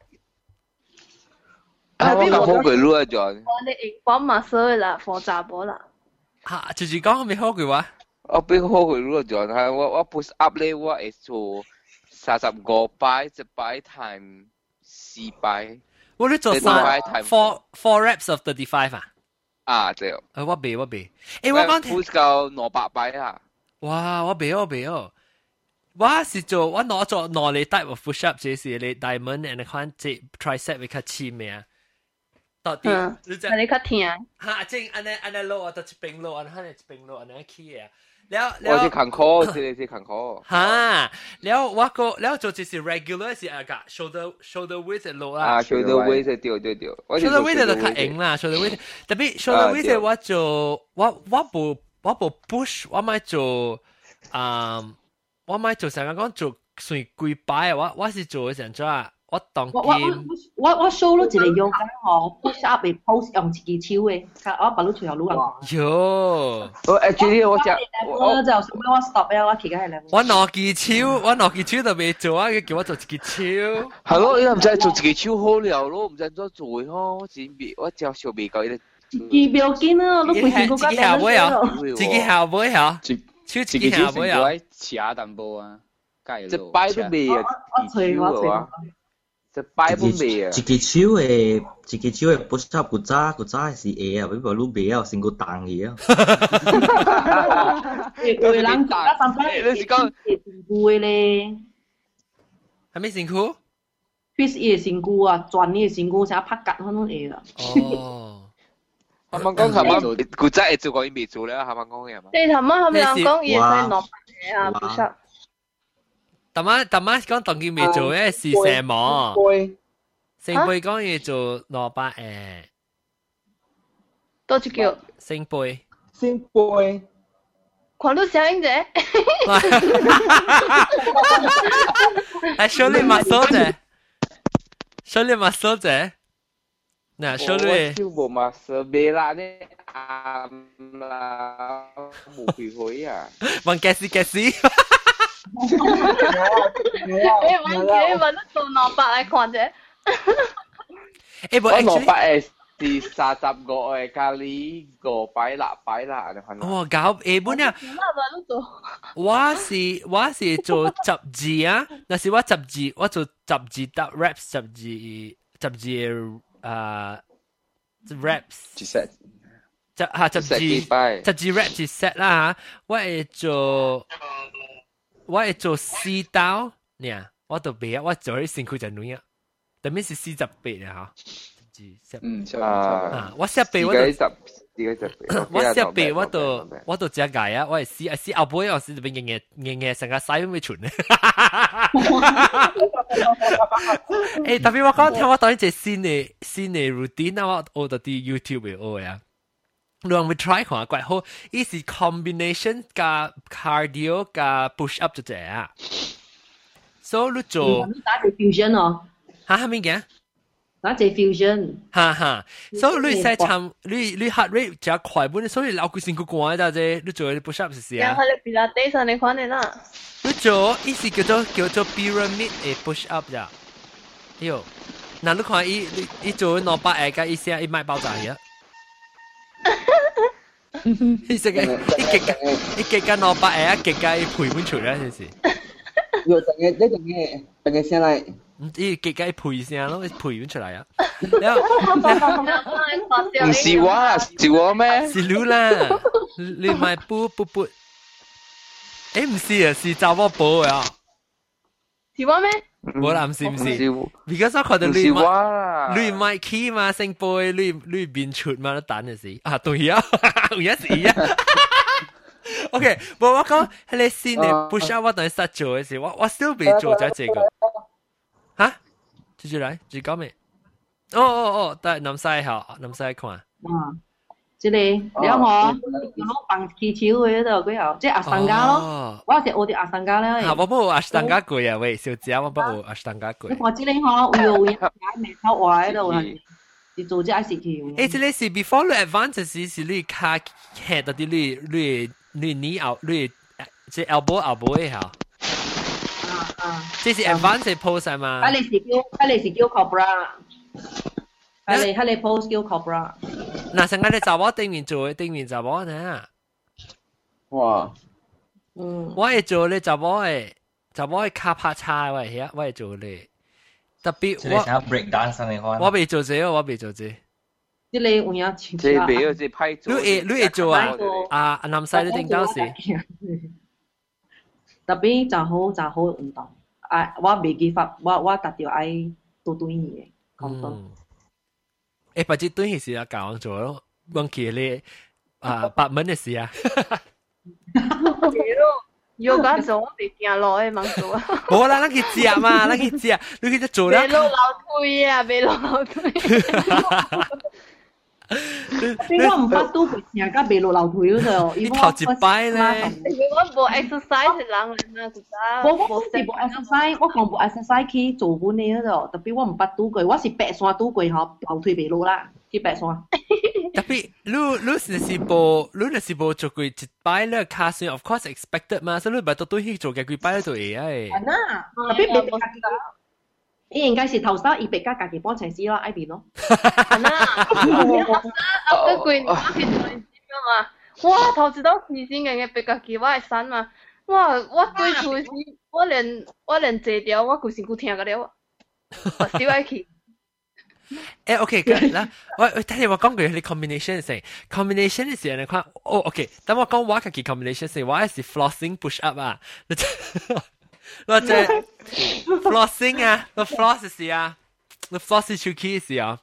啊，我講好佢攞啊，John。 我哋講 muscle 啦，放雜波啦。 嚇，就是講未好佢話。 我俾好佢攞啊，John，係我我 push up 咧，我係做三十五擺，一擺 time 四擺。 我你做三 four four reps of thirty five 啊？ 啊，對。 誒，我未我未。誒，我講聽。 push 到兩百擺啊！ 哇，我未我未哦。我是做我攞做攞你 type of push up，就是你 diamond and 看即 tricep 會較淺咩啊？ 到底你知？你較聽。 嚇，正安尼安尼路啊，到一邊路，安尼安尼一邊路，安尼去啊。了了，我是坎坷，是是坎坷。 嚇，了我個了做就是 regular 是啊個 shoulder shoulder width 路啦。 啊 ，shoulder width 對對對。 shoulder width 就較硬啦 ，shoulder width。特別 shoulder width 我做我我冇我冇 push， 我咪做啊，我咪做成日講做算幾擺啊，我我是做成咗啊。我當劍， 我我 show 咗一個用緊我 push up 嘅 pose 用一支手嘅，我把你隨後攞人。 喲， 我 actually 我只我就想我 stop 啊，我企緊係兩。 我攞支手，我攞支手就未做啊，佢叫我做一支手。 係咯，你唔使做一支手好了咯，唔使再做咯，我只未我只小未夠呢。 自己不要緊啊，你背住個自己下尾啊，自己下尾啊，手自己下尾啊。 斜淡薄啊， 即擺都未啊，支手啊。就擺本味啊！ 自己手嘅，自己手嘅 push up 個渣個渣是嘢啊，比如話你未啊，成個彈嘢啊。 會人打三分，你是講辛苦嘅咧？ 係咪辛苦 ？Chris 嘅辛苦啊，轉嘅辛苦，成日拍格可能嘢啦。 哦， 啱啱講係咪？個渣係做過未做咧？啱啱講嘅係嘛？ 你頭啱係咪講嘢係攞嘢啊 ？push up。 大媽大媽講當佢未做嘅是什麼？聖杯講要做蘿蔔誒， 多隻叫聖杯。 聖杯。 看到聲啫。 係 show 你 muscle 啫 ，show 你 muscle 啫。嗱 ，show 你。 我冇 muscle，未啦呢啱啦，冇機會啊。 問 guess guess。 你問佢問得做蘿蔔嚟看啫。 誒， 我蘿蔔係是三十個嘅咖喱個擺辣擺辣你看。 哦，搞誒本啊！我是我是做十字啊，那是我十字，我做十字得 reps 十字十字啊 reps。 一 set。 十嚇十字十字 reps 一 set 啦嚇，我係做。我係做四刀，呢，我都未啊，我做啲辛苦就女啊，特別是四十八啊嚇， 嗯，啊， 我四十八我都， 我四十八我都我都只解啊，我係四四後背我是邊硬硬硬硬成個腮咪存咧，誒特別我講聽我當一隻新嘅新嘅 routine 啊，我學到啲 YouTube 嘅學啊。你有冇 try 看怪好？伊是 combination 加 cardio 加 push up 就這啊。所以你做打隻 fusion 哦。 嚇係咩嘅？ 打隻 fusion。 哈哈，所以你使參你你 heart rate 較快本，所以老骨先個關得啫。你做啲 push up 是咩啊？ 然後你 pilates 你看你啦。 你做伊是叫做叫做 pyramid 嘅 push up 咋？喲，嗱你看伊伊做兩百個伊先伊賣爆炸嘅。其實嘅一極嘅一極嘅蘿蔔誒，一極嘅陪本出啦，就是。 有整嘅，你整嘅整嘅先嚟。 唔知極嘅陪先咯，陪本出嚟啊！ 唔是我啊，是我咩？ 是你啦，你買布布布。誒唔是啊，是查某布啊。 是我咩？ 冇啦，唔是唔是。because 我看到你買你買 key 嘛，聖杯你你變出嘛，都等嘅事啊，對啊，有一時啊。OK，冇我講係你先嚟 push up 我等你實做嘅事，我我 still 未做咗這個。嚇？繼續來，繼續講咩？哦哦哦，但係南西好，南西看。 嗯。即係了我用攞棒氣球嘅嗰度嗰度，即係阿桑加咯。我係我哋阿桑加咧。 嚇，我冇阿桑加攰啊！喂，小姐，我冇阿桑加攰。 我知你可有嘢解未透話喺度，你做隻 I C T。 誒，即係是 before 你 advance 時是你卡 head 嗰啲你你你你後你即 elbow elbow 嘅嚇。 啊啊！ 即係 advance pose 係嘛？ 喺你是叫喺你是叫 cobra。喺你喺你 pose 叫 cobra。 嗱，成日你查某對面做，對面查某呢？ 哇！ 嗯， 我係做你查某嘅，查某嘅卡拍叉喂，係啊，我係做你。特別我 break dance 你看。 我未做這個，我未做這。 即你有影前。 即係未即係拍做。 你你會做啊？啊，南西你定當時。 特別就好就好運動。啊，我未記法，我我達到愛多短嘢，講多。 誒，或者短期時啊，教我做咯，忘記你啊八蚊嘅事啊。 有嗰種我哋行路嘅忙做啊。 冇啦，咱去食嘛，咱去食，你去做啦。 別路樓梯啊，別路樓梯。 你我唔捌拄過成甲袂落樓梯嗰度， 你頭一擺咧， 我無 exercise 嘅人嚟啦， 我我是無 exercise，我講無 exercise 去做阮嘅嗰度，特別我唔捌拄過，我是白山拄過吼，樓梯袂落啦，去白山。 特別你你是是無，你若是無做過一擺咧，卡算 of course expected 嘛，所以你咪都都去做嘅幾擺都會啊。 係啦，特別袂家己講。伊應該是頭先伊別家家己幫程師咯，愛邊咯。 係啦，啊，個貴我去做點嘛？哇，頭一道時先嘅別家己我係神嘛，哇，我對住時我連我連坐條我舊身軀聽個了，我少愛去。 誒 ，OK，嗱，我我睇你話講句你 combination 先 ，combination 嘅時候你看，哦 ，OK，等我講我自己 combination 先，我係是 flossing push up 啊。或者 flossing 啊，你 floss 嘅時啊，你 floss 手機嘅時啊，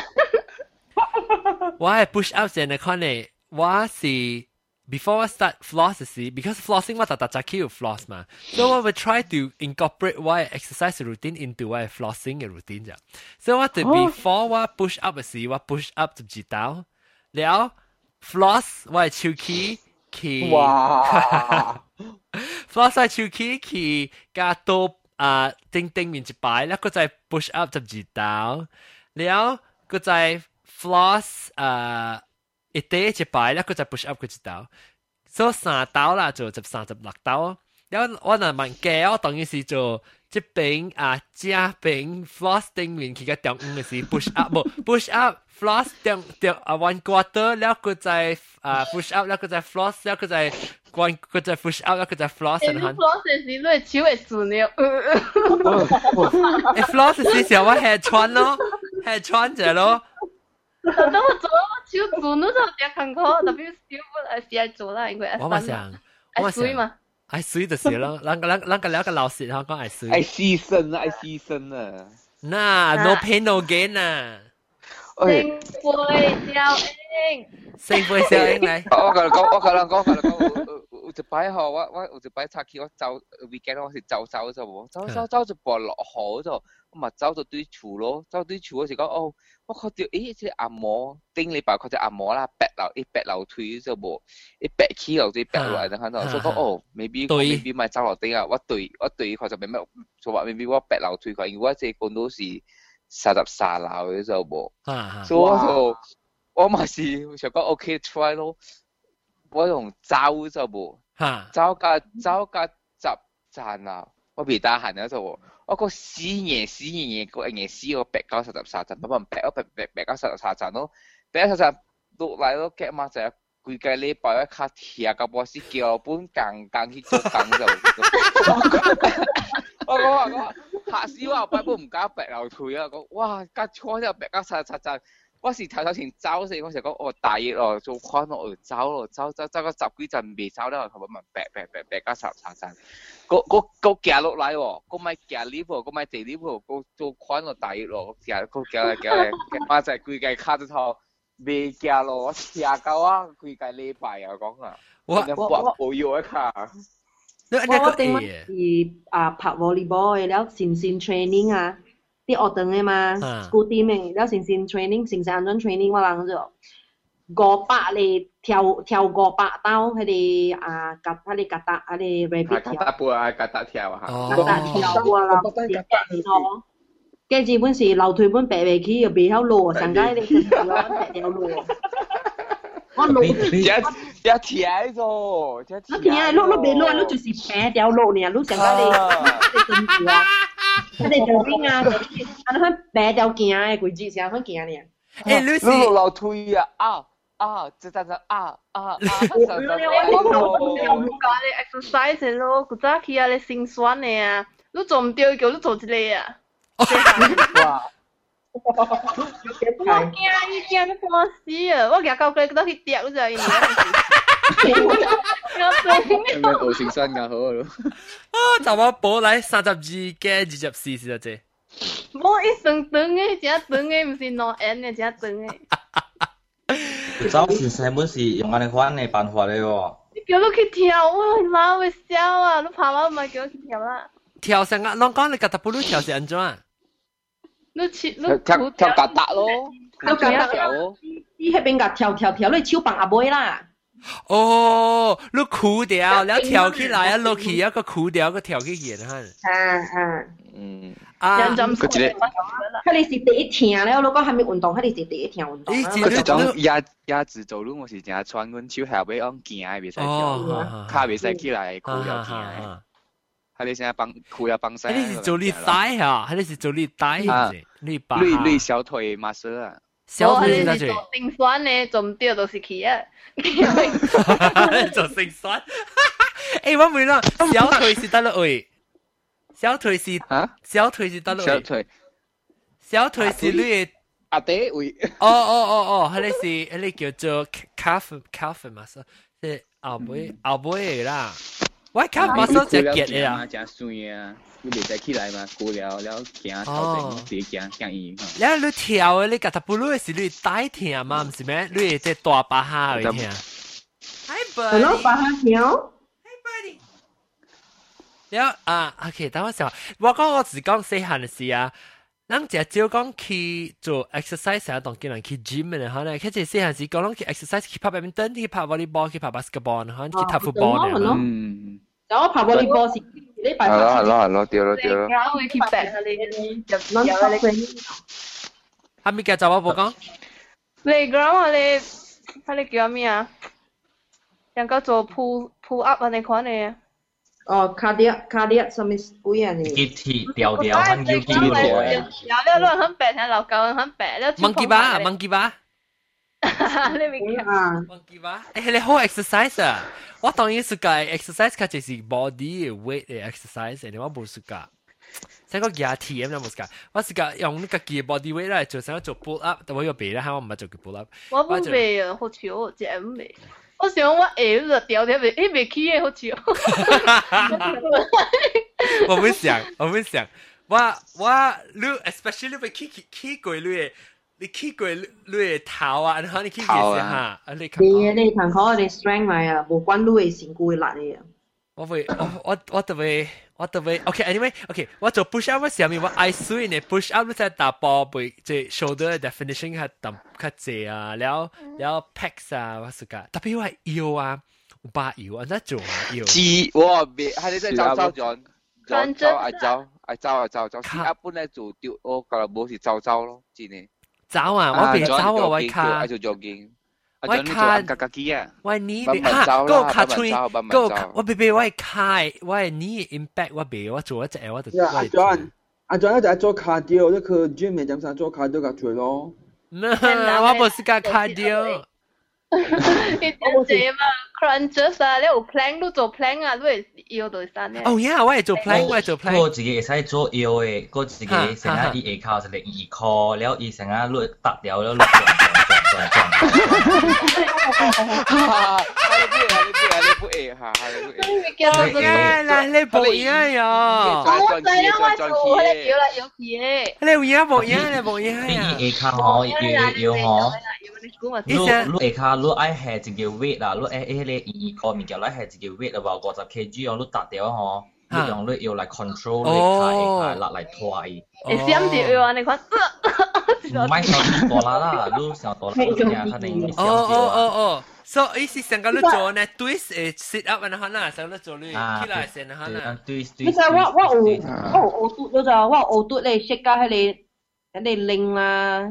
我係 push up 先，你看你，我是 before I start floss 嘅時 ，because flossing 我大大隻去有 floss 嘛，所以我會 try to incorporate 我嘅 exercise routine into 我嘅 flossing 嘅 routine 咋，所以我對 before 我 push up 嘅時，我 push up 就知道，了 floss 我係手機去。 哇 ！floss 係手機去加多啊，叮叮面一擺，แล้วก็再 push up 就知道，แล้วก็再 floss 啊一啲一擺，แล้วก็再 push up ก็知道，所以三刀啦就就三十六刀，แล้ว我嗱問嘅，我當然是做即邊啊加邊 floss 叮面去個中午嘅時 push up 冇 push up floss 中中啊 one quarter，แล้วก็再啊 push up，แล้วก็再 floss，แล้วก็再關佢就 push up，แล้วก็จะ floss 誒，你 floss 嘅時，你手會轉了。 誒 floss 嘅時候我係穿咯，係穿着咯。 等我做我手轉，你就點看過？特別手本係係做啦，因為我嘛想，我嘛想，嘛， 係水就是咯，咱咱咱個了個老師，佢講係水。 係犧牲啊，係犧牲啊。 嗱 ，no pain no gain 啊。 成杯效應， 成杯效應嚟。 我同你講，我同你講，我同你講。有一擺吼，我我有一擺出去，我走 weekend 我是走走咗喎，走走走就播落雨咗，我咪走到對厝咯，走對厝嗰時講哦，我看到咦，即阿嬷頂禮拜看到阿嬷啦，白樓一白樓梯咗喎，一白起樓啲白落嚟，看到所以講哦 ，maybe maybe 咪走落頂啊，我對我對佢就咪咩，就話 maybe 我白樓梯佢，因為我即係講到是三十三樓嘅咗喎，所以我就我咪是想講 OK try 咯。我用走咗喎，走架走架十站啊！我未打閒咗喎，我個死嘢死嘢嘢個嘢死個白九十十三站，不過白白白白九十十三站咯，白十站落嚟咯，夾嘛就係規個禮拜一卡貼個波士叫本更更去做更就。我講話講嚇死我！擺本唔搞白樓退啊！講哇，架錯咗白九十十站。我是頭頭前走時，我成日講我大熱咯，做寬咯，走咯，走走走個十幾陣未走咧，佢咪白白白白加十三陣，個個個行落嚟喎，個咪行 lift 喎，個咪地 lift 喎，個做寬咯大熱咯，行個行嚟行嚟，我就係規個卡咗頭未行咯，我行夠啊，規個禮拜啊講啊，我我我要一卡。 我我頂晚是啊拍 volleyball 嘅，了線線 training 啊。啲學堂嘅嘛 ，school team 嘅，了先先 training， 先先安裝 training 我人咗五百嚟跳跳五百刀，佢哋啊夾佢哋夾搭，佢哋 rabbit 跳。 夾搭步啊，夾搭跳啊嚇。 夾搭跳啊，咯。跟住本時樓梯本白白起又未曉落，上街你就跳白條路。我落。 一一跳咗，一跳。 一跳，落落未落，落就是白條路呢，落上街你你跟住啊。佢哋做邊啊？啊，佢白條行嘅，佢只成佢行呢。 誒，你是樓梯啊啊啊！即係就啊啊啊！ 我我有冇教你 exercise 咯？嗰陣去啊，你心酸嘅啊，你做唔到叫你做一個啊。哇！我驚伊驚你怕死啊！我夾到佢嗰度去跌嗰陣，因為。 咁樣好成身㗎，好咯。 啊，就我補嚟三十二嘅二十四先得啫。 冇一長長嘅，只長嘅唔是 no end 嘅，只長嘅。 古早先生本是用安尼款嘅辦法嚟喎。 你叫我去跳，我老會笑啊！你怕我唔係叫我去跳啦。 跳成啊！啷講你吉達布魯跳是安怎啊？ 你切你跳跳格達咯， 跳格達咯。你喺邊個跳跳跳，你手放阿妹啦。 哦，你箍掉，然後跳起來啊，落去一個箍掉，個跳起去哈。 啊啊， 嗯， 啊， 人針數。 佢哋是第一聽咧，如果係咪運動，佢哋是第一聽運動。 佢一種壓壓字走路，我是真係穿阮手下尾往行嘅，袂使跳，卡袂使起來，箍了行嘅。佢哋現在幫箍了幫曬。 佢哋是做你帶啊，佢哋是做你帶嘅，你把。 你你小腿 muscle 啊。 小腿是做心酸嘅，做唔掉就是去啊。 做心酸。誒，我問啦，小腿是得落位，小腿是啊，小腿是得落位。 小腿， 小腿是你嘅阿弟位。 哦哦哦哦，佢哋是佢哋叫做 calf calf muscle，即係後背後背啦。我 calf muscle 就結嘅啊。 真酸啊！你袂使起來嘛，過了了行頭前，自己行行醫。 แล้ว你跳嘅你吉達布魯是你帶聽嘛，唔是咩？你係大巴哈嚟聽。Hi buddy。 Hello， 巴哈跳。 Hi buddy。แล้ว啊 ，OK， 等我想，我講我只講細漢嘅事啊。咱只少講去做 exercise 啊，當見人去 gym 嘅可能，佢只細漢時講講去 exercise，去拍 badminton，去拍 volleyball，去拍 basketball，可能去踢 football 嘅。 嗯。 有我拍 volleyball 是。係咯係咯係咯，對咯對咯。 我會 keep back 你入有你。 係咪嘅就我冇講？ 你講我哋，睇你叫咩啊？能夠做 pull pull up 啊？你看你啊？ 哦 ，cardiac cardiac 上面幾樣嘢？ 機體調調很有機會嘅。 有啲人很白，聽老舊人很白，你 monkey bar monkey bar。 你未見啊 ？monkey bar，誒你好 exercise 啊！我當然是個 exercise，佢就是 body weight 嘅 exercise，你我冇試過。成個廿 T M 都冇試過，我試過用呢個嘅 body weight 嚟做成做 pull up，但我個背咧，我唔係做叫 pull up。 我冇背啊，好潮，只唔背。我想我下就掉掉未，誒未起嘅好潮。 我唔想，我唔想，我我你 especially 你起起起過你。你起過你嘅頭啊，然後你起嘅時候，啊你你你同佢我哋 strength 咪啊，無關你嘅成個嘅力嘅。 我會我我我特別我特別 OK，anyway OK， 我做 push up 嘅時候，咪我 I 水呢 push up 即係打波背，即係 shoulder definition 係揼較濟啊，แล้วแล้ว pecs 啊，我試過，特別係腰啊，把腰啊，真係做啊腰。 知我別係你真係走走咗，走走係走係走係走走，試一般咧做掉，我覺得冇是走走咯，知你。 走啊！我別走啊！我卡， 做 jogging， 我卡格格機啊！ 我呢邊嚇，嗰個卡吹，嗰個卡我別別我係卡，我係呢 impact 我別我做一隻我就。 阿 John， 阿 John 一直做 cardio， 你去 gym 咪點想做 cardio 格做咯？ 我冇試過 cardio。 你做嘛 crunches 啊，你有 plank 都做 plank 啊，都係腰度山咧。 哦呀，我係做 plank，我係做 plank。 我自己會使做腰嘅，我自己成日伊下靠一個二箍，แล้ว伊成日擼搭掉แล้ว擼轉轉轉轉。你不會，你不會，你不會嚇，你不會。 嗱，你冇嘢呀？ 我知啦，我做佢哋叫啦，有嘢。 你有嘢冇嘢？你冇嘢呀？ 伊下靠嗬，要要嗬。擼擼下擼愛係一個 weight 啊，擼誒誒你二箍物件來係一個 weight 啊，話五十 kg 用擼搭掉嗬，你用擼要嚟 control 你下下落嚟拖伊。 你閃住要啊？你看。 唔係上多啦啦，擼上多啦，呀，肯定哦哦哦哦，所以是成個擼做呢 twist 誒 sit up 然後呢，成個擼做你起來先然後呢。 twist twist。 你就我我有我有學嘟咗就我有學嘟你識加喺你喺你拎啦。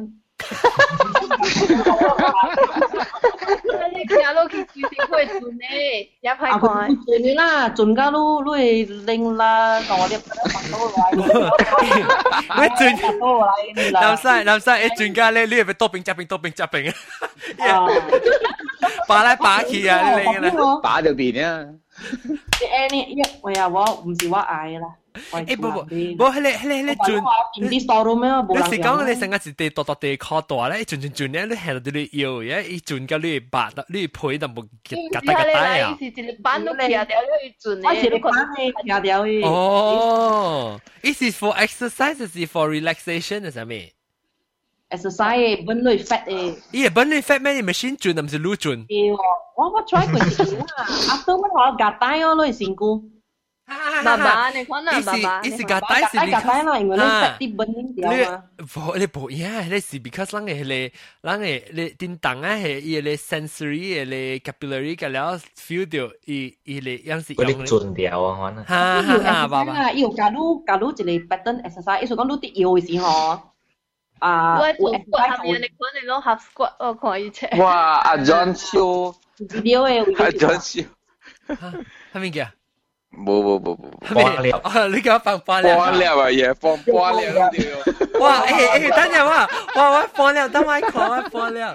你聽到佢最先會轉咧，一排看。 轉你啦，轉家都都係拎啦，同我哋拍到來。 我轉，南西南西，一轉家咧，你係咪多邊夾邊多邊夾邊啊？扒來扒去啊，你拎啦， 扒條邊啊！ 誒你，我呀我唔是我嗌啦。 誒，不不不，迄個迄個迄個轉， 你啲 store 咩？ 你是講你成個是地度度地靠大咧，一轉轉轉咧，你行到你腰嘅，一轉到你白，你配就冇夾夾夾帶啊。 是一個板都騎掉，你轉咧。 我是個板咧騎掉嘅。 哦，呢是 for exercise，是 for relaxation 係啥咩 ？exercise 本來 fat 嘅。 咦，本來 fat 咩？你 machine 轉定係擼轉？ 係喎，我我 try 過一次啊，阿叔我學夾帶哦，你成個。 爸爸，你看啊，爸爸， 意思夾帶是 because 啦，因為你 fat 啲本應掉啊。 你你冇呀，你是 because 啷個係啷個你電檔啊係伊個 sensory 個 capillary 個了 feel 到伊伊個樣是。 嗰啲轉掉啊，可能。 哈哈哈，爸爸。 要假如假如一個 pattern exercise，意思講你啲腰嘅時候。啊， 我做 squat 下面你看你攞 half squat，我看以前。 哇，阿 John 超 video 嘅， 阿 John 超， 係咩嘅？ 冇冇冇冇， 玻璃啊！你講放玻璃， 玻璃啊嘢，放玻璃嗰啲。 哇！誒誒，等陣哇！哇！我玻璃，等我看我玻璃。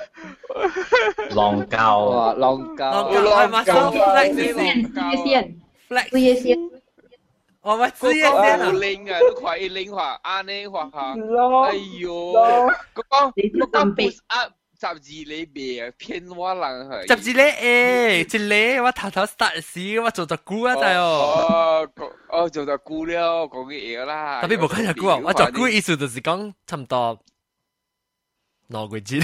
浪膠啊，浪膠， 浪膠，係嘛？flex 線，線 ，flex 線。 我我知啊， 我拎啊，都快一拎話，安尼話下，哎呦，嗰個嗰個 push up 十二里邊啊，騙我人係。 十二里誒，一里我頭頭 start 時我做咗估啊，大哦。哦，哦做咗估了，講嘅嘢啦。 特別冇講咗估啊，我做估意思就是講差唔多兩個字。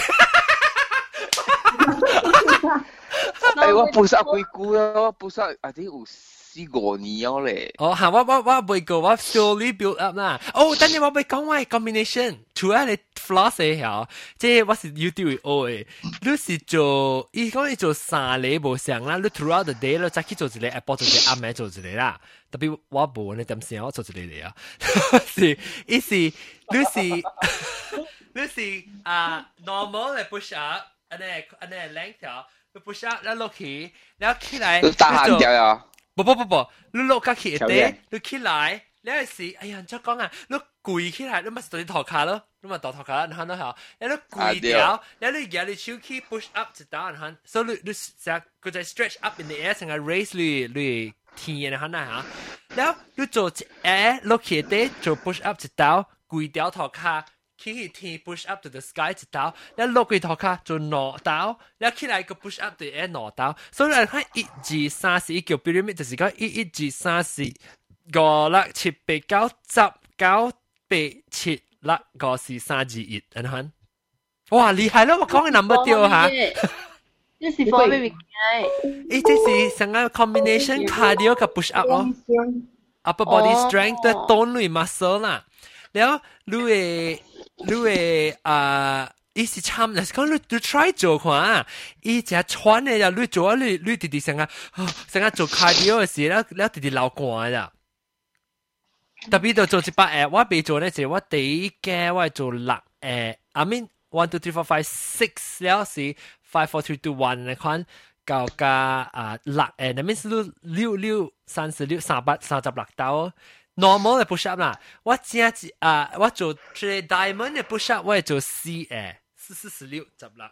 哎，我 push up 幾估啊，我 push up 啊啲有。四五年咗咧。 哦，嚇！我我我未個，我 slowly build up 啦。哦，等陣我未講我 combination，除咗你 floss 嘅嚇，即係我是 YouTube 學嘅。你是做，伊講你做三類無相啦，你 throughout the day 你再去做一個 apple 做一個，暗暝做一個啦。特別我無你點先，我做一個嚟啊。是，伊是你是你是啊 normal 嘅 push up，安尼安尼 length 條，你 push up 你落去，然後起來。 大hand掉呀！ 不不不不，你落架起地，你起來，你係時，哎呀，再講啊，你跪起來，你咪對頭卡咯，你咪倒頭卡，然後呢嚇，你你跪掉，然後你而家你手起 push up 一刀，然後，所以你你成個在 stretch up in the air，成個 raise 你你天然後呢嚇，然後你做誒落起地做 push up 一刀，跪掉頭卡。起天 push up to the sky 一刀，你落去頭卡做兩刀，你起來個 push up 對誒兩刀，所以你睇一二三四叫 pyramid 就是講一一二三四五六七八九十九八七六五四三二一，你睇，哇厲害咯！我講嘅 number 掉嚇， 呢是 for baby 嘅，呢即是成個 combination cardio 嘅 push up 咯 ，upper body strength 對鍛鍊 muscle 啦，然後你嘅。你會啊，伊是參，但是講你你 try 做看啊，伊只穿嘅呀，你做啊，你你直直成個成個做 cardio 嘅時，แล้วแล้ว直直流汗呀。特別就做一百誒，我未做咧，就我第一嘅我係做六誒，I mean one two three four five six แล้ว是 five four three two one 嚟看，教加啊六誒，那邊是六六六三十六三百三十六刀。normal 嘅 push up 啦，我正啊，我做即係 diamond 嘅 push up，我係做四誒，四四十六十六。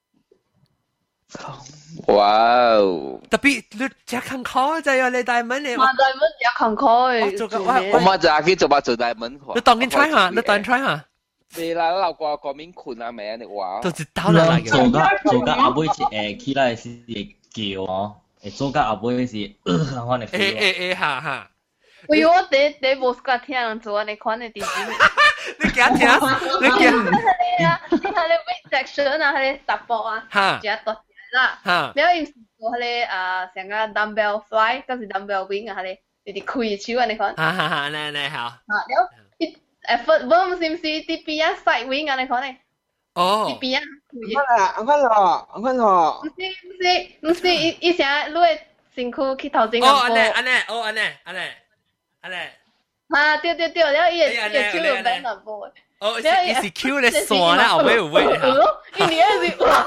哇哦！ 特別你只坎坷就係你 diamond 嘅。 嘛 diamond 有坎坷嘅。 我做個我我咪就係去做把做 diamond 你當緊 try 下，你當緊 try 下。 未啦，我過過面困啊咩你話？ 都知道啦， 做個做個阿妹是誒起來是叫哦，誒做個阿妹是我嚟。誒誒誒下下。 哎呦，我第第無個聽人做你看你電視。 你驚聽？你驚？ 你啊，你睇你 weight section 啊，係十步啊，只多啦。嚇！然後要做係啊，成個 dumbbell fly，嗰時 dumbbell wing 啊，係你哋開手啊，你看。 哈哈哈！你你好。啊， 然後一誒 football 是唔是啲邊啊 side wing 啊？你看你。 哦。 啲邊啊？ 我看啦，我看咯，我看咯。 唔是唔是唔是，伊伊成日你嘅身軀去頭前咁。 哦，安尼安尼，哦安尼安尼。安尼， 啊對對對，然後伊個伊個手就變兩步誒。 哦，伊是 Q 咧線咧後尾有位嚇。 伊你係是哇！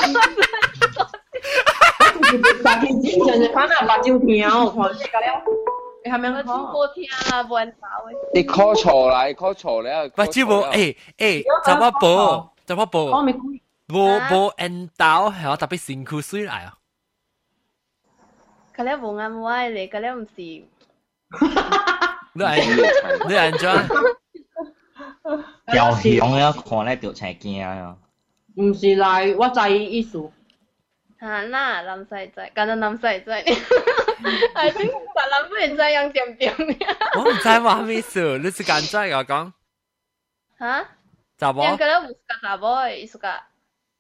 白天之前就看到目睭疼，看你個了，你係咪我超過聽啦，冇人搞誒。 你 call 錯啦，你 call 錯咧。 目睭無誒誒，怎麼報？怎麼報？ 我未講。 無無引導係我特別辛苦水嚟啊！ 嗰啲冇啱歪嚟，嗰啲唔是。 你係你係怎？ 又響啊！看咧就成驚啊！ 唔是嚟，我在意思。 嚇嗱，諗細仔，簡單諗細仔。I think 白諗不然真樣點點呀？ 我唔知話咩事，你是敢知我講？ 嚇？ 查某？ 因嗰啲唔是個查某嘅意思㗎。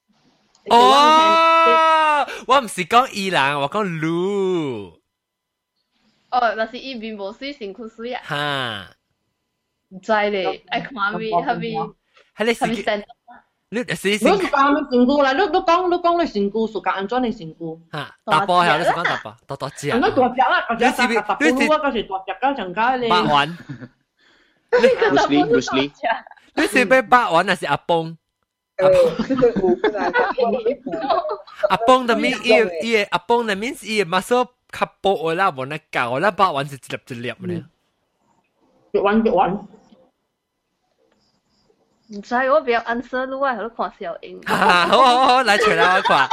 哦，我唔是講伊人，我講女。 哦，那是伊面無水，身軀水啊。 哈。 唔知咧，愛看咪，係咪？ 係你係咪成？ 你是你是講你身軀啦，你你講你講你身軀是講安怎你身軀？ 嚇，大波係你是講大波，多多隻。 咁大隻啦，大隻大大波，我嗰時大隻到上街咧。 八丸。 Bruce Lee Bruce Lee。 你是俾八丸還是阿崩？阿崩的面伊伊阿崩的面伊馬上較薄啦，冇那舊啦，八丸是一粒一粒咧。 一丸一丸。 唔知我比較 answer 咯，我喺度看小英。 好好好，來出來我看。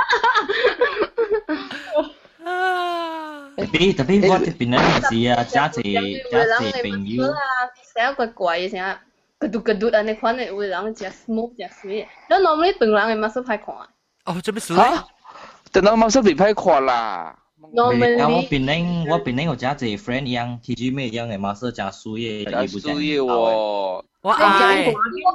tapi tapi 我哋邊咧是啊，假是假是朋友。 成一個怪成啊，嗰嘟嗰嘟安尼款嘅，有人食 smoke 食水。你 normally 長人嘅 muscle 歹看。 哦，做咩水？ 嚇？長人 muscle 唔歹看啦。 normally 我邊咧我邊咧有假是 friend 一樣 T G 妹一樣嘅 muscle 加水嘅， 加水嘅喎。 我愛，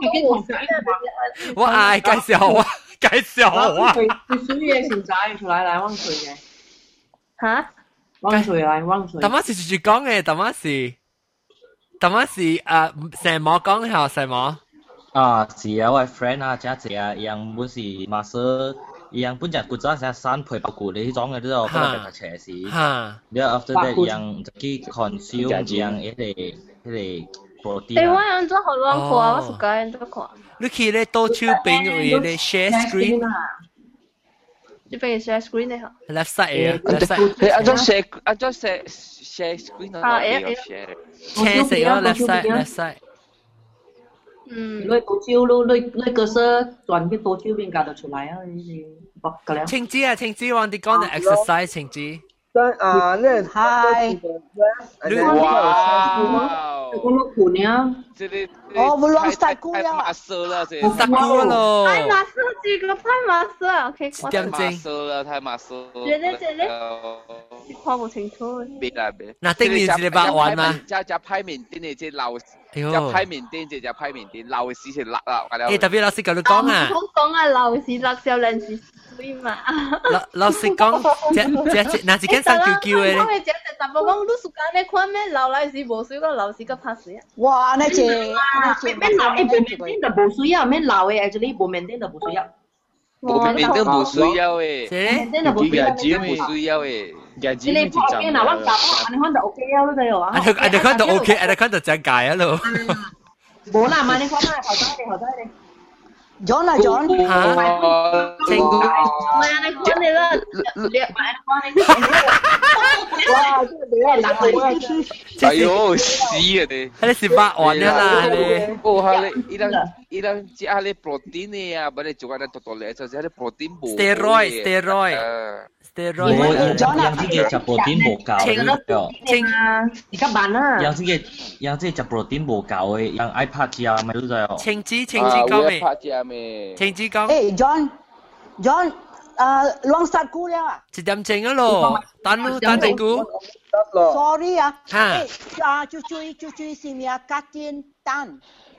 我愛介紹我，介紹我。 佢水嘅先仔出來嚟，汪水嘅。 嚇？ 汪水嚟，汪水。 淡仔是住講嘅，淡仔是，淡仔是誒成模講下成模。 啊，是啊，我 friend 啊，假是啊，樣本是 muscle，樣本就骨質成三倍包骨，你種嘅都可能係斜視。 嚇。 你 after that 樣就去 consume 樣一個一個。 誒，我安怎好亂看，我是個人怎看？ 你去咧倒手邊有咧 share screen， 呢邊 share screen 咧嚇。 left side 嘅 left side。 你安怎 share 安怎 share share screen 啊？誒誒。 斜色咯 left side left side。 嗯。 你倒手，你你你個色轉去倒手邊搞得出來啊！你博個了。 青子啊，青子，我哋講嘅 exercise 青子。 但啊，呢嗨， 哇！ 我冇盤呀。 哦，我攞晒菇呀。太 muscle 啦，這。 殺菇咯。 太 muscle 這個太 muscle，OK。 點正 ？muscle 啦，太 muscle。 這裡這裡。你看不清楚。 別啦別。 那頂年是你八萬嗎？ 只只派面店你只流，只派面店只只派面店流事情辣啦。 誒，特別老師教你講啊。 唔好講啊，流事辣少人是。嘛， 老老師講，只只嗱是間生叫叫嘅咧。 我係只只大部講，你暑假你看咩流嚟是無水個，流是個拍水啊。 哇，那只咩流誒冇面就無水啊，咩流誒 actually 冇面就無水啊。 冇面都無水啊誒。 面就無水啊。 只無水啊誒。 你你旁邊嗱，我答你看就 OK 啊，你睇我啊。 你看到 OK，你看到正解啊咯。 冇啦，咪你看下頭仔你頭仔你。 John 啊 John， 嚇，正解。 唔係啊，你講你啦，你買你講你。 哇，真係你係難哎呦，死啊你！ 你是八萬啦你。 哦，哈你，伊人伊人只下你 protein 嘅啊，不你做緊多多咧，就係你 protein 冇。 steroid steroid steroid。 我樣樣啲嘅就 protein 冇夠嘅。 清而家辦啦。 樣啲嘅樣啲就 protein 冇夠嘅，樣 iPad 啊咪都係。 青子青子講未？ 咩？ 青子講。 誒 John John。啊，亂殺菇了啊！ 一點鐘啊咯，等等陣菇。 Sorry 啊， 嚇， 啊，就追就追是咩啊？加煎蛋。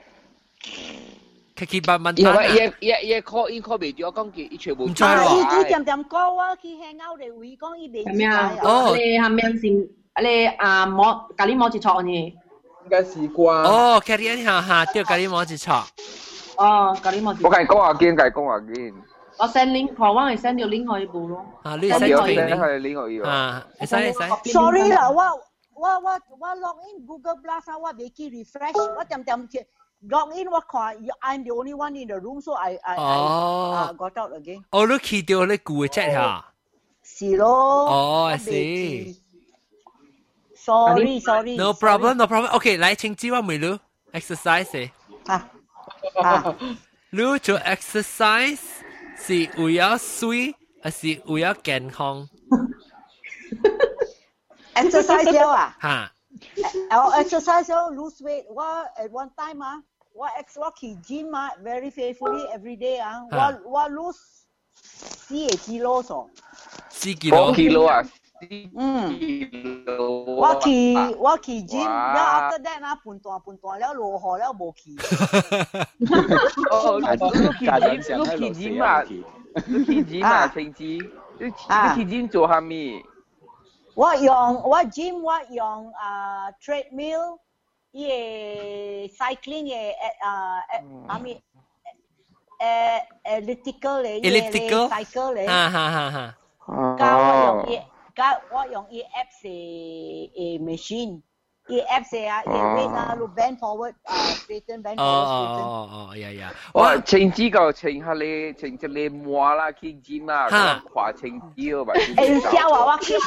佢佢八蚊蛋啊！伊伊伊 call in call 未咗，講佢伊全部唔知喎。 伊伊點點高啊？佢係拗嚟會講伊未知啊。 哦，你係咪先？你啊摸咖喱摸住錯呢？ 應該是啩。 哦，咖喱下下掉咖喱摸住錯。 哦，咖喱摸住。 我計講話見，計講話見。 我 send link，台灣係 send 條 link 可以報咯。 啊，你 send 條 link 係 link 可以。 啊，會使會使。 Sorry 啦，我我我我 log in Google Plus 啊，我未去 refresh， 我點點去 log in， 我看 I'm the only one in the room， so I I I got out again。 哦，你去掉你舊嘅 chat 下。 是咯。 哦，I see。 Sorry sorry。 No problem no problem。OK， 來請指我咪錄 exercise。 啊啊。 你做 exercise。是為了水，還是為了健康？ exercise 了啊。 嚇。 我 exercise 了 lose weight，我 at one time 啊，我 ex 我去 gym 啊 ，very faithfully every day 啊，我我 lose 四個 kilo 咗。 四 kilo。 kilo 啊。 嗯。我去我去 gym，然後 after that 啊，半段半段了落雨了冇去。 哦，你去 gym，你去 gym 啊？你去 gym 啊？晴子，你你去 gym 做下咩？ 我用我 gym 我用啊 treadmill， 伊個 cycling 嘅啊誒咩誒 elliptical 咧，伊個 cycle 咧， 哈哈哈哈。 加我用伊，加我用伊 apps 嘅誒 machine。伊 apps 啊，伊 weight 啊，路 bend forward 啊 straighten bend forward straighten。 哦哦哦，呀呀！ 我晴子個晴下你晴只你摸啦去 gym 啊，跨晴子個嘛。 誒，笑話我去。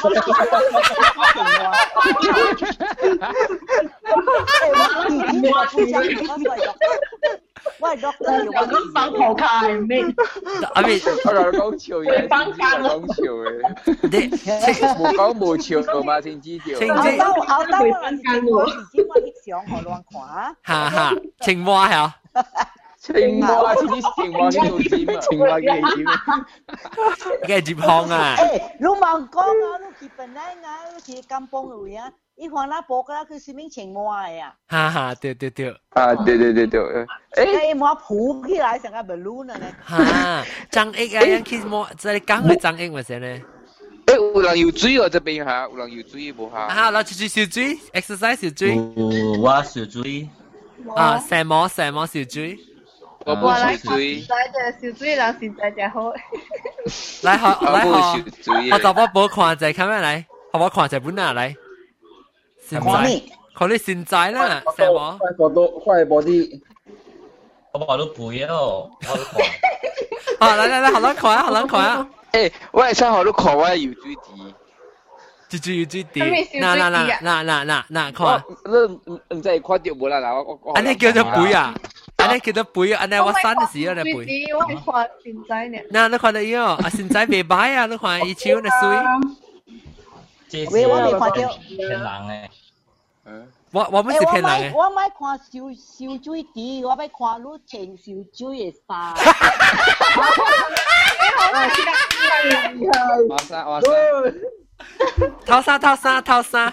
我係 doctor， 我講放頭卡係咩？ 阿咪， 我嚟講笑嘢， 放假咯， 講笑嘅。你冇講冇笑嘛？晴子條。 晴子， 我兜我兜我嚟講，我唔知我啲相好亂看。 哈哈，青蛙係啊。 青蛙，晴子青蛙呢度點啊？青蛙嘅係點啊？ 嘅係接康啊！ 誒，你問講啊，你去本來啊，你去金邦路啊。一看那博啦，佢是名青蛙呀。 哈哈，對對對。 啊，對對對對。 誒，我抱起來成個 balloon 啊咧。 哈，張翼啊，樣去摸，即係講嘅張翼咪先咧。 誒，有人游水哦，這邊嚇，有人游水無嚇。 啊，攞住住小水 ，exercise 小水。 我小水。 啊，射摸射摸小水。 我冇小水。 小水人現在就好。 來學來學，我就我冇看就係咁樣嚟，學我看就本啊嚟。現在，佢哋現在啦，係冇？ 快過到，快過啲。 我話都背咯，我都看。 啊，嚟嚟嚟，學撚看啊，學撚看啊！ 誒，我係想學到看我游水池。 住住游水池，嗱嗱嗱嗱嗱嗱嗱看。 你唔知看到冇啦？嗱，我我。 安尼叫做背啊！安尼叫做背啊！安尼我生嘅時候嚟背。 我係看現在呢。 嗱，你看到伊哦，啊現在未歹啊！你看伊手嚟水。 喂，我未看到。 騙人嘅。 我我們是騙人嘅。 我咪看小小水池，我咪看你穿小水嘅衫。 哇塞哇塞！ 偷沙偷沙偷沙。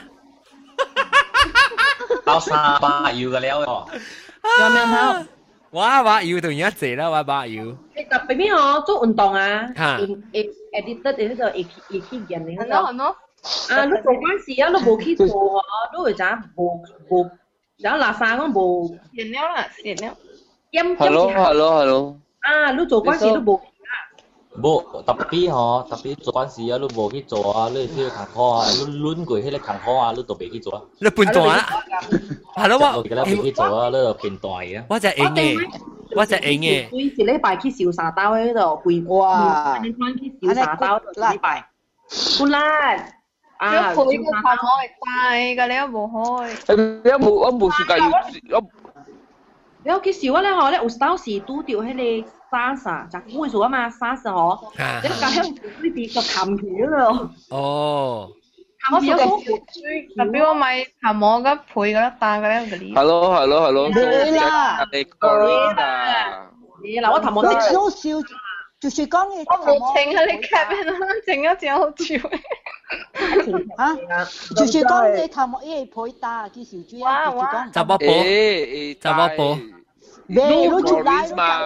偷沙把油嘅了哦。 有咩偷？ 我把油同而家謝啦，我把油。 你特別邊個做運動啊？ 嚇。 editor 嘅呢個 A K A K 人嚟嘅。 係咯。 啊，你做關事啊，你冇去做啊，你會咋冇冇，然後垃圾我冇。 燃料啦，燃料。 陰係咯係咯係咯。 啊，你做關事都冇。 冇特別嗬，特別做關事啊，你冇去做啊，你去坎坷啊，你亂過去你坎坷啊，你都未去做啊。 你變大啦。係咯，我我記得未去做啊，你就變大啊。 我就應嘅，我就應嘅。 每次禮拜去燒沙刀喺度跪哇，你翻去燒沙刀禮拜。好啦。 啊！佢個頭我係大㗎，你都冇開。 你有冇我冇時間要我。 你屋企少咧，嗬，咧有當時拄掉喺你三十，就攰咗啊嘛，三十嗬。你個香呢啲就冚住咯。 哦。 我有個特別我買鹹網嘅配嘅啦，但嘅咧嗰啲。 係咯係咯係咯。 對啦。 你講啦。 你嗱我鹹網識少少。就是講你我冇整啊！你 cap 啦，整一整好笑。 啊，就是講你頭毛伊係配搭，幾時煮啊？就是講。 雜波波，雜波波。 你攞出來嘛？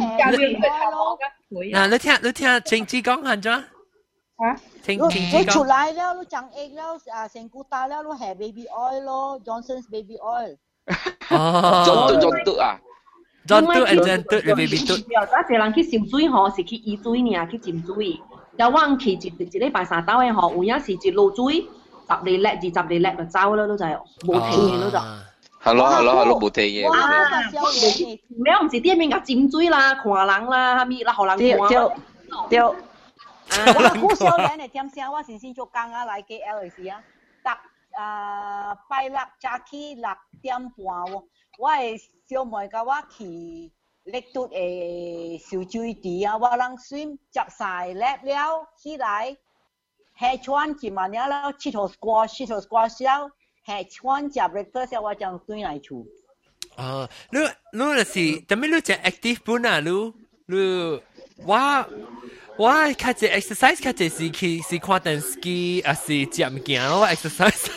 嗱，你聽你聽晴子講下咗。 啊？晴子講。你出來了，你長 egg 了，啊，成股大了，你係 baby oil 咯 ，Johnson's baby oil。 哦。 做做做做啊！ John tu and John tu 你 baby tu。 有陣時人去燒水嗬，是去醫水呢，去浸水。有往期一一禮拜三刀嘅嗬，有陣時一落水，十嚟叻至十嚟叻就走啦，都就係冇停嘅都就。 係咯係咯係咯，冇停嘅。 哇！ 咩唔是啲面甲浸水啦，看人啦，咪啦，學人看。 對對。我好少人嚟點聲，我先先做工啊，嚟 K L 嘅時啊，搭啊拜六早起六點半喎，我係。小妹甲我去力度誒小水池啊，我人選執晒叻了起來， 下川一晚了，佚佗 squash， 佚佗 squash 了，下川食 breakfast 了，我將轉來厝。 哦，你你就是，但係你只 active 本啊，你你我我較只 exercise 較只是去是看電視，還是食物件咯 exercise。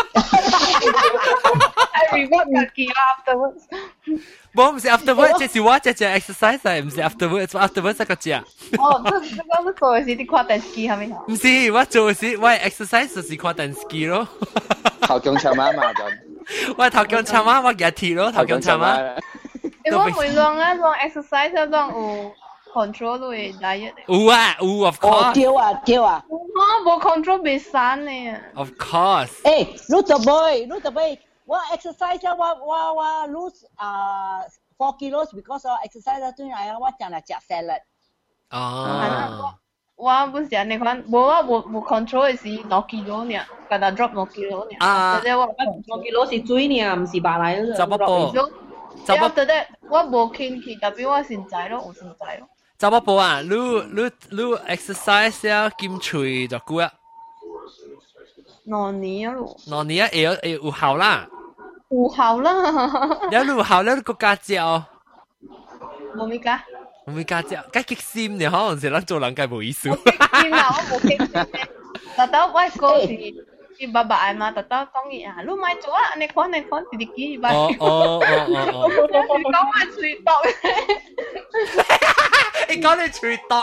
I reward 自己 afterwards。 冇唔是 afterwards，即是我只只 exercise 係唔是 afterwards，afterwards 個只。 哦，即係我你做嘅是你看電視係咪？ 唔是，我做嘅是我 exercise 就是看電視咯。 頭強長媽嘛就。 我頭強長媽，我日鐵咯，頭強長媽。 你我每浪啊浪 exercise 啊浪有 control 你 diet。 有啊有 of course。 對啊對啊。 我冇 control 未散呢。 Of course。 誒，你做咩？你做咩？我 exercise 啊，我我我 lose 啊 four kilos because of exercise 啊，對嚟啊，我淨係食 salad。 哦。 我不是你看，無我無無 control 是六 kilo 呢，個他 drop 六 kilo 呢。 啊。 即係我六 kilo 是水呢，唔是白嚟咯。 十一步。 十一步。即係我無傾去，代表我現在咯，有現在咯。 十一步啊！你你你 exercise 要兼隨就久啊。 兩年啊咯。 兩年啊，會會有效啦。 有效啦。 你有效咧，你個家教。 冇咩㗎？ 冇咩家教，梗激心你可能是咱做人計冇意思。 激啊！我冇激心。特登我個是伊爸爸嗌嘛，特登講伊啊，你咪做啊！你看你看自己咪。 哦哦哦哦哦。 你講我吹毒。 你講你吹毒。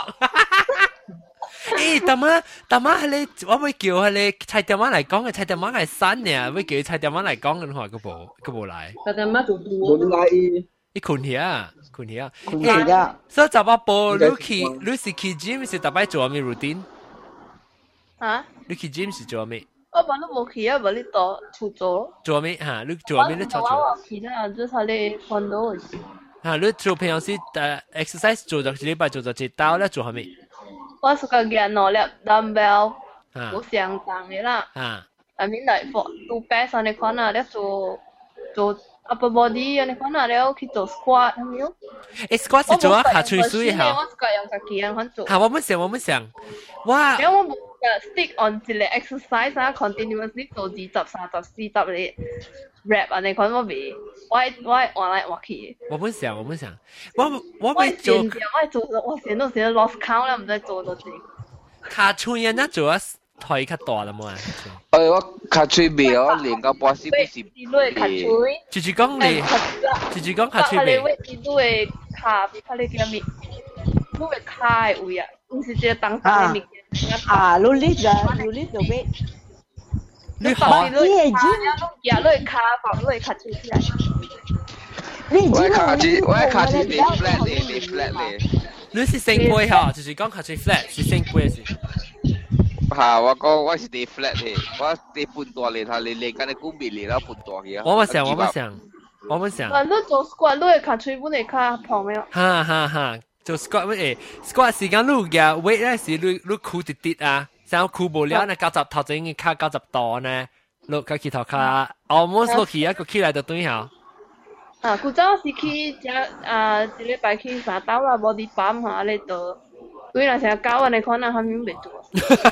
誒，大媽，大媽係你，我會叫係你菜爹媽嚟講嘅，菜爹媽係新嘅，會叫菜爹媽嚟講嘅話，佢冇佢冇嚟。 菜爹媽做多。 冇嚟。 你困起啊，困起啊。 困起啊。 所以十八步，你去你是去 gym 是特別做咩 routine？ 啊？ 你去 gym 是做咩？ 我本都冇去啊，冇你到出做。 做咩嚇？你做咩？你做做？ 我去啦，就是你看到嘅。 嚇！你做平時誒 exercise 做就禮拜做就一刀咧做係咩？ 我是個人攞粒 dumbbell， 好上重嘅啦。 啊。 I mean like for two pairs 你看啊，你做做 upper body 你看啊，你去做 squat 係咪有？ 誒 squat 是做啊，下垂水嚇。 我是個用自己人看做。 嚇！我們想，我們想，哇！ 因為我冇誒 stick on 一個 exercise 啊 ，continuously 做二十、三十、四十嘅 rep 啊，你看我未？我我換來換去。 我們想，我們想，我我未做。 我做我成都成 lost count 啦，唔知做到幾。 卡吹人家做啊，台較大啦嘛。 誒，我卡吹未哦，連個波士不是。 你攞卡吹。 就是講你，就是講卡吹未。 你攞卡，卡你叫咩？你攞卡嘅位啊，唔是只當當嘅物件。 啊，你呢個，你呢個咩？ 你好。 你係卡，呀，你係卡，放你係卡吹起來。 我係卡吹，我係卡吹你 flat 你，你 flat 你。 你是升杯嚇，就是講卡吹 flat 是升杯是。 嚇！我講我是你 flat 你，我你半大嚟，睇你你緊你公別嚟啦，半大嘅。 我們想，我們想，我們想。 你做 squat，你係卡吹本嚟卡旁邊。 哈哈哈！做 squat 誒 ，squat 時間你嘅 weight 咧是你你箍啲啲啊，想箍無了呢九十頭前嘅卡九十度呢，落個起頭卡 almost 落去一個起來就對下。 啊，古早是去只啊，一禮拜去三刀啦，body pump 嚇，你做，對啦，成日教人哋可能係咪未做？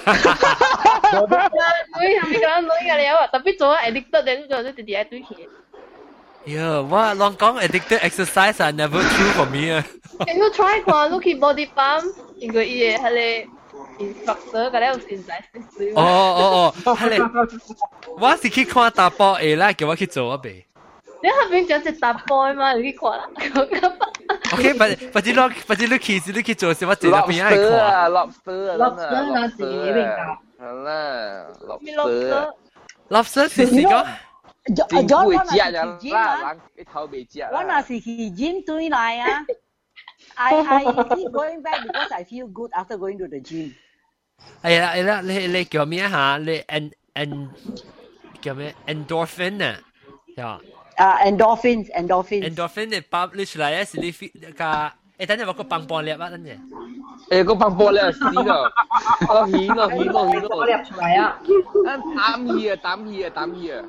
對，係咪講女嘅了啊？特別做 addicted 嘅，你做你直接對起。 Yeah， 我亂講 addicted exercise 啊 ，never true for me 啊。 Can you try 看，你去 body pump， 因為伊個係個 instructor，嗰啲有現在係。 哦哦哦，係咧，我是去看打波誒啦，叫我去做啊唄。 你後邊講只打波嘛，你去看啦。 OK，不不知攞不知你其實你去做時，我坐喺邊喺度看。lobster 啊 ，lobster 那是呢邊㗎。 係啦 ，lobster。 lobster 是是講。 真會食呀啦，人一頭未食。 我那是去 gym 對來啊。I I keep going back because I feel good after going to the gym。 哎呀哎呀，你你叫咩嚇？你 en en 叫咩 endorphin 啊？呀。 啊 endorphins endorphins endorphin 你爆你出來咧是你 feel 個誒等陣我個棒棒粒啊等陣誒個棒棒粒死咯哦起咯起咯起咯粒出來啊膽氣啊膽氣啊膽氣啊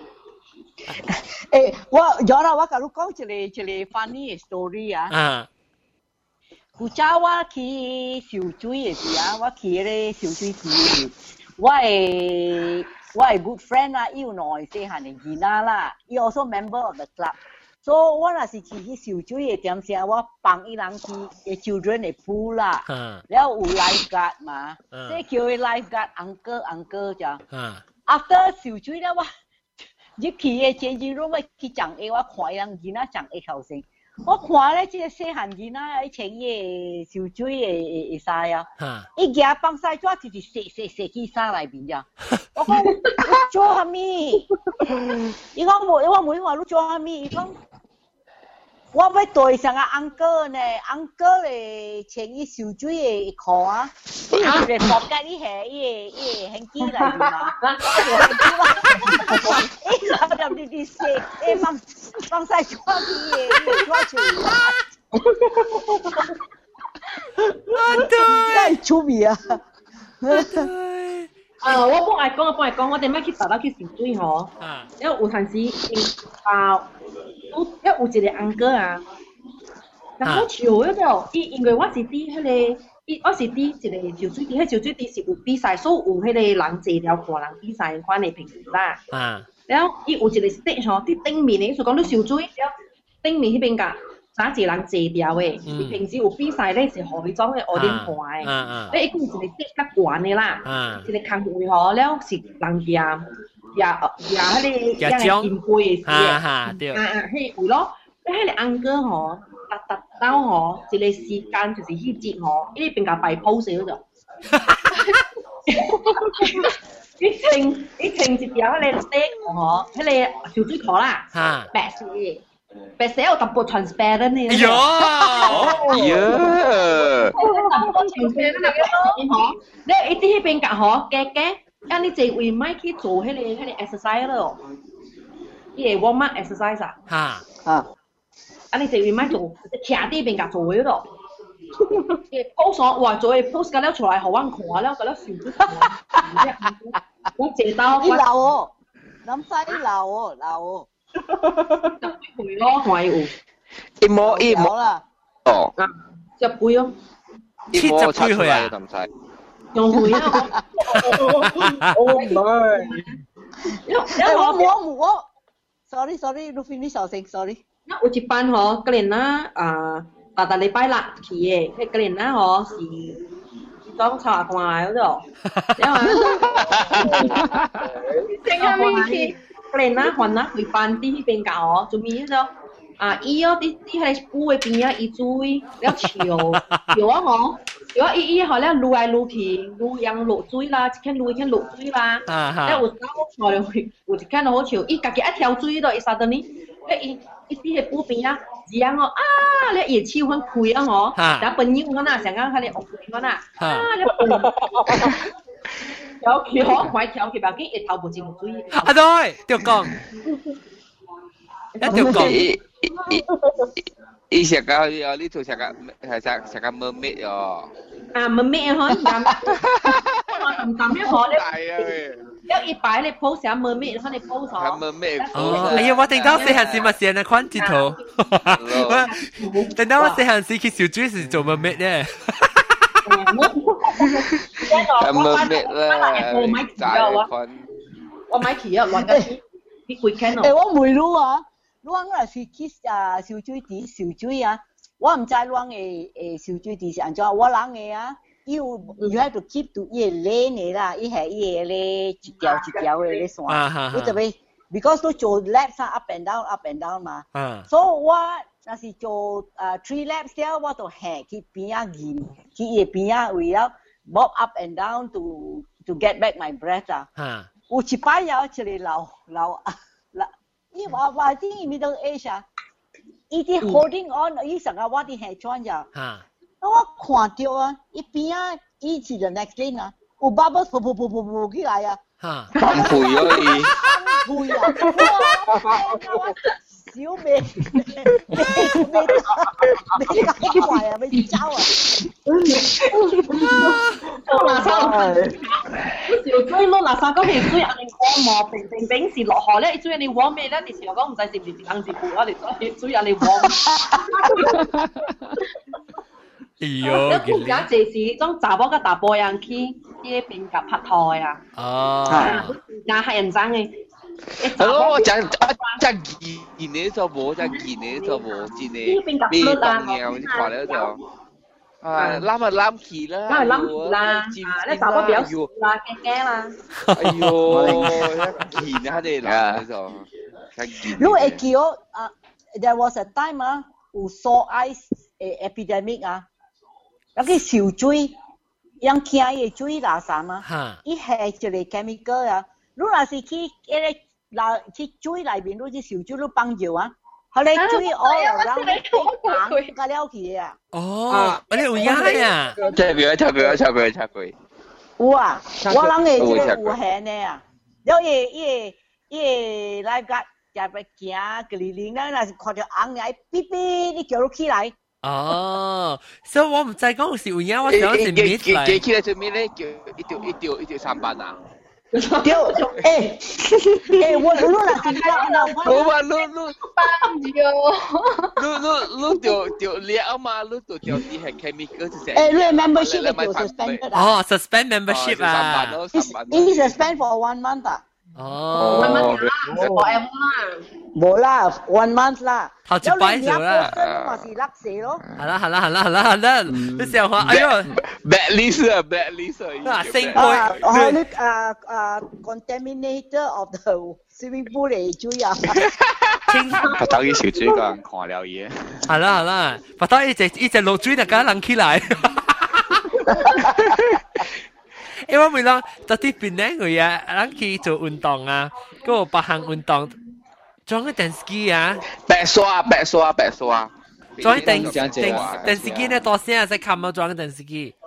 誒我有啦我甲你講一個一個 funny story 啊啊古早我去游水嘅時啊我去迄個游水池我係我係 good friend 啦，要內細漢嘅囡仔啦，伊 also member of the club。所以我若是去去小水嘅點先，我幫伊人去嘅 children 嘅 pool 啦，然後有 lifeguard 嘛，即係叫佢 lifeguard uncle uncle 咋。After 小水咧，我入去嘅前幾日我去講嘢，我看人囡仔講嘢後生。我看咧，即個細漢囡仔喺穿伊個小水嘅嘅衫啊，伊夾放曬咗，直直射射射去衫內邊咋。我講你做啥物？伊講冇，我問我你做啥物？伊講我要對上個 uncle 呢 ，uncle 咧穿伊小水嘅褲啊，伊就嚟放緊伊係伊伊興機嚟㗎嘛，伊就就直直射，伊放放曬咗啲嘢，伊攞出嚟。啊對，真係出名啊！ 啊，我幫阿講，我幫阿講，我哋咪去搭到去小水嗬，因為有陣時啊。有有一個 uncle 啊，但好笑嗰度，伊因為我是啲迄個，伊我是啲一個小水池，迄小水池是有比賽，所以有迄個人坐了看人比賽款嘅平時啦。啊，然後伊有一個 stage 嗬，啲頂面嘅，意思講你小水，然後頂面迄邊架，哪一個人坐掉嘅？伊平時有比賽咧是何裝嘅學點看嘅，咧伊講一個 stage 較懸嘅啦，一個空位嗬，了是人贏。也也迄個也係金杯嘅事嘅，啊啊，迄有咯，迄個 uncle 吼，特特到吼一個時間就是迄節吼，伊邊個擺 pose 嗰度，伊穿伊穿一條迄個色吼，迄個小水褲啦，白色嘅，白色有淡薄 transparent 嘅。哎呀，呀， 淡薄 transparent 嘅咯，咧伊啲迄邊個吼，夾夾。啊！你這位咪去做迄個迄個 exercise 咯，伊個 warm up exercise 啊。嚇嚇！啊！你這位咪做，徛啲邊甲做嗰度。嘅 post 哇，做嘅 post 嗰啲出來好玩看了，嗰啲笑死我。我借到。 你老哦，諗晒你老哦，老哦。 十倍咯，還有。 一模一模啦。哦。 啊，十倍咯。 一模七倍啊！咁細。 用回啊！ Oh my！ 因為我我我 ，sorry sorry，你 finish 小聲 ，sorry。 那有一班嗬，個人啦啊，大大禮拜六去嘅，迄個人啦嗬是裝茶罐嗰度，因為正下面去，個人啦還啦回班啲邊教嗬，做咩咗？啊，伊哦啲啲喺布嘅邊啊，伊水了潮潮啊嗬。如果伊伊好咧，擼來擼去，擼樣落水啦，一間擼一間落水啦。啊咧有時候坐落去，有一間好笑，伊家己一條水咯，伊啥等呢？咧伊伊啲喺布邊啊，這樣哦啊，咧熱氣氛開啊嗬，然後朋友我嗱成間喺你屋企我嗱，啊咧朋友，條橋可快條橋吧，佢一頭部進水。 啊對，對講，一條講。 伊食個有呢套食個係食食個 mermaid 哦。 啊 mermaid 嗬，咁咁咁樣嗬咧。係啊。一一擺你 post 下 mermaid，嗬你 post 咗。係 mermaid。 哦，哎呀，我聽到細漢時咪成日看截圖。聽到我細漢時去小水時做 mermaid 咧。 係 mermaid 啦。 我買旗啊！我我買旗啊！揾緊啲貴 can 誒，我唔รู้啊。我嗰時去啊小水池小水啊，我唔知我嘅誒小水池是安怎，我諗嘅啊，要 you have to keep to 伊個鏈嘅啦，伊係伊個咧一條一條嘅咧線，你特別 because 都做 laps 啊 up and down up and down 嘛，所以我若是做啊 three laps 了，我就行去邊啊沿，去伊個邊啊為了 bob up and down to to get back my breath 啊，有一擺有一個老老老。伊話話啲 middle age 啊，伊啲 holding on， 伊成日我啲係裝咋，我看到啊，伊邊啊，伊是 the next lane 啊，有 bubbles 噗噗噗噗噗起來啊， 崩潰咗伊， 崩潰啊！小妹，未未未搞壞啊，未走啊！ 垃圾，小水攞垃圾嗰條水，人講磨平平平時落河咧，你水你往咩咧？你時我講唔使是唔是冷字布啊？你水水人你往。哎呦！有啲人就是種查某甲查甫人去， 啲邊夾拍台啊。 哦。 加黑人憎嘅。 係咯，我真真見見你就冇，真見你就冇，見你你當嘢啲話咧就啊攬啊攬起啦， 攬嚟攬去啦，你找個表示啦，驚驚啦。 哎呦，見下你啦就， 你會記我啊 ？There was a time 啊，有 sore eyes epidemic 啊，有啲小水，讓聽嘅水垃圾啊，一係就嚟 chemical 啊。你若是去嗰個嗱去水內面，你啲小水你放尿啊，後來水我又讓你放加了去啊。 哦，你有影啊？ 插過插過插過插過。 有啊，我諗嘅就係有限嘅啊。有嘢嘢嘢來個就係行個零零啦，那是看到紅嚟，嗶嗶，你叫佢起來。 哦，所以我唔知講是有影，我想是 miss 嚟。 記起來做咩咧？叫一條一條一條三班啊！ 對，誒誒，我我那是那我話你你班咗， 你你你條條了嘛？你條條啲係 chemical 就係。 誒，你 membership 就 suspend 啊。 哦 ，suspend membership 啊。 It suspend for one month 啊。 哦。 one month 啦，forever 啦。 冇啦 ，one month 啦。 頭一擺咗啦。 我是甩死咯。 係啦係啦係啦係啦係啦，你成日話哎呦 ，bad list 啊 ，bad list 啊，升杯。 哦，你啊啊 contaminator of the swimming pool 嚟追啊。 白頭啲小豬個人看了嘢。 係啦係啦，白頭一隻一隻落水就梗係起來。因為咪講，到啲邊咧佢啊，咱去做運動啊，嗰個八項運動，裝個電視機啊， 白刷白刷白刷， 裝個電電電視機咧多聲啊，使冚啊裝個電視機，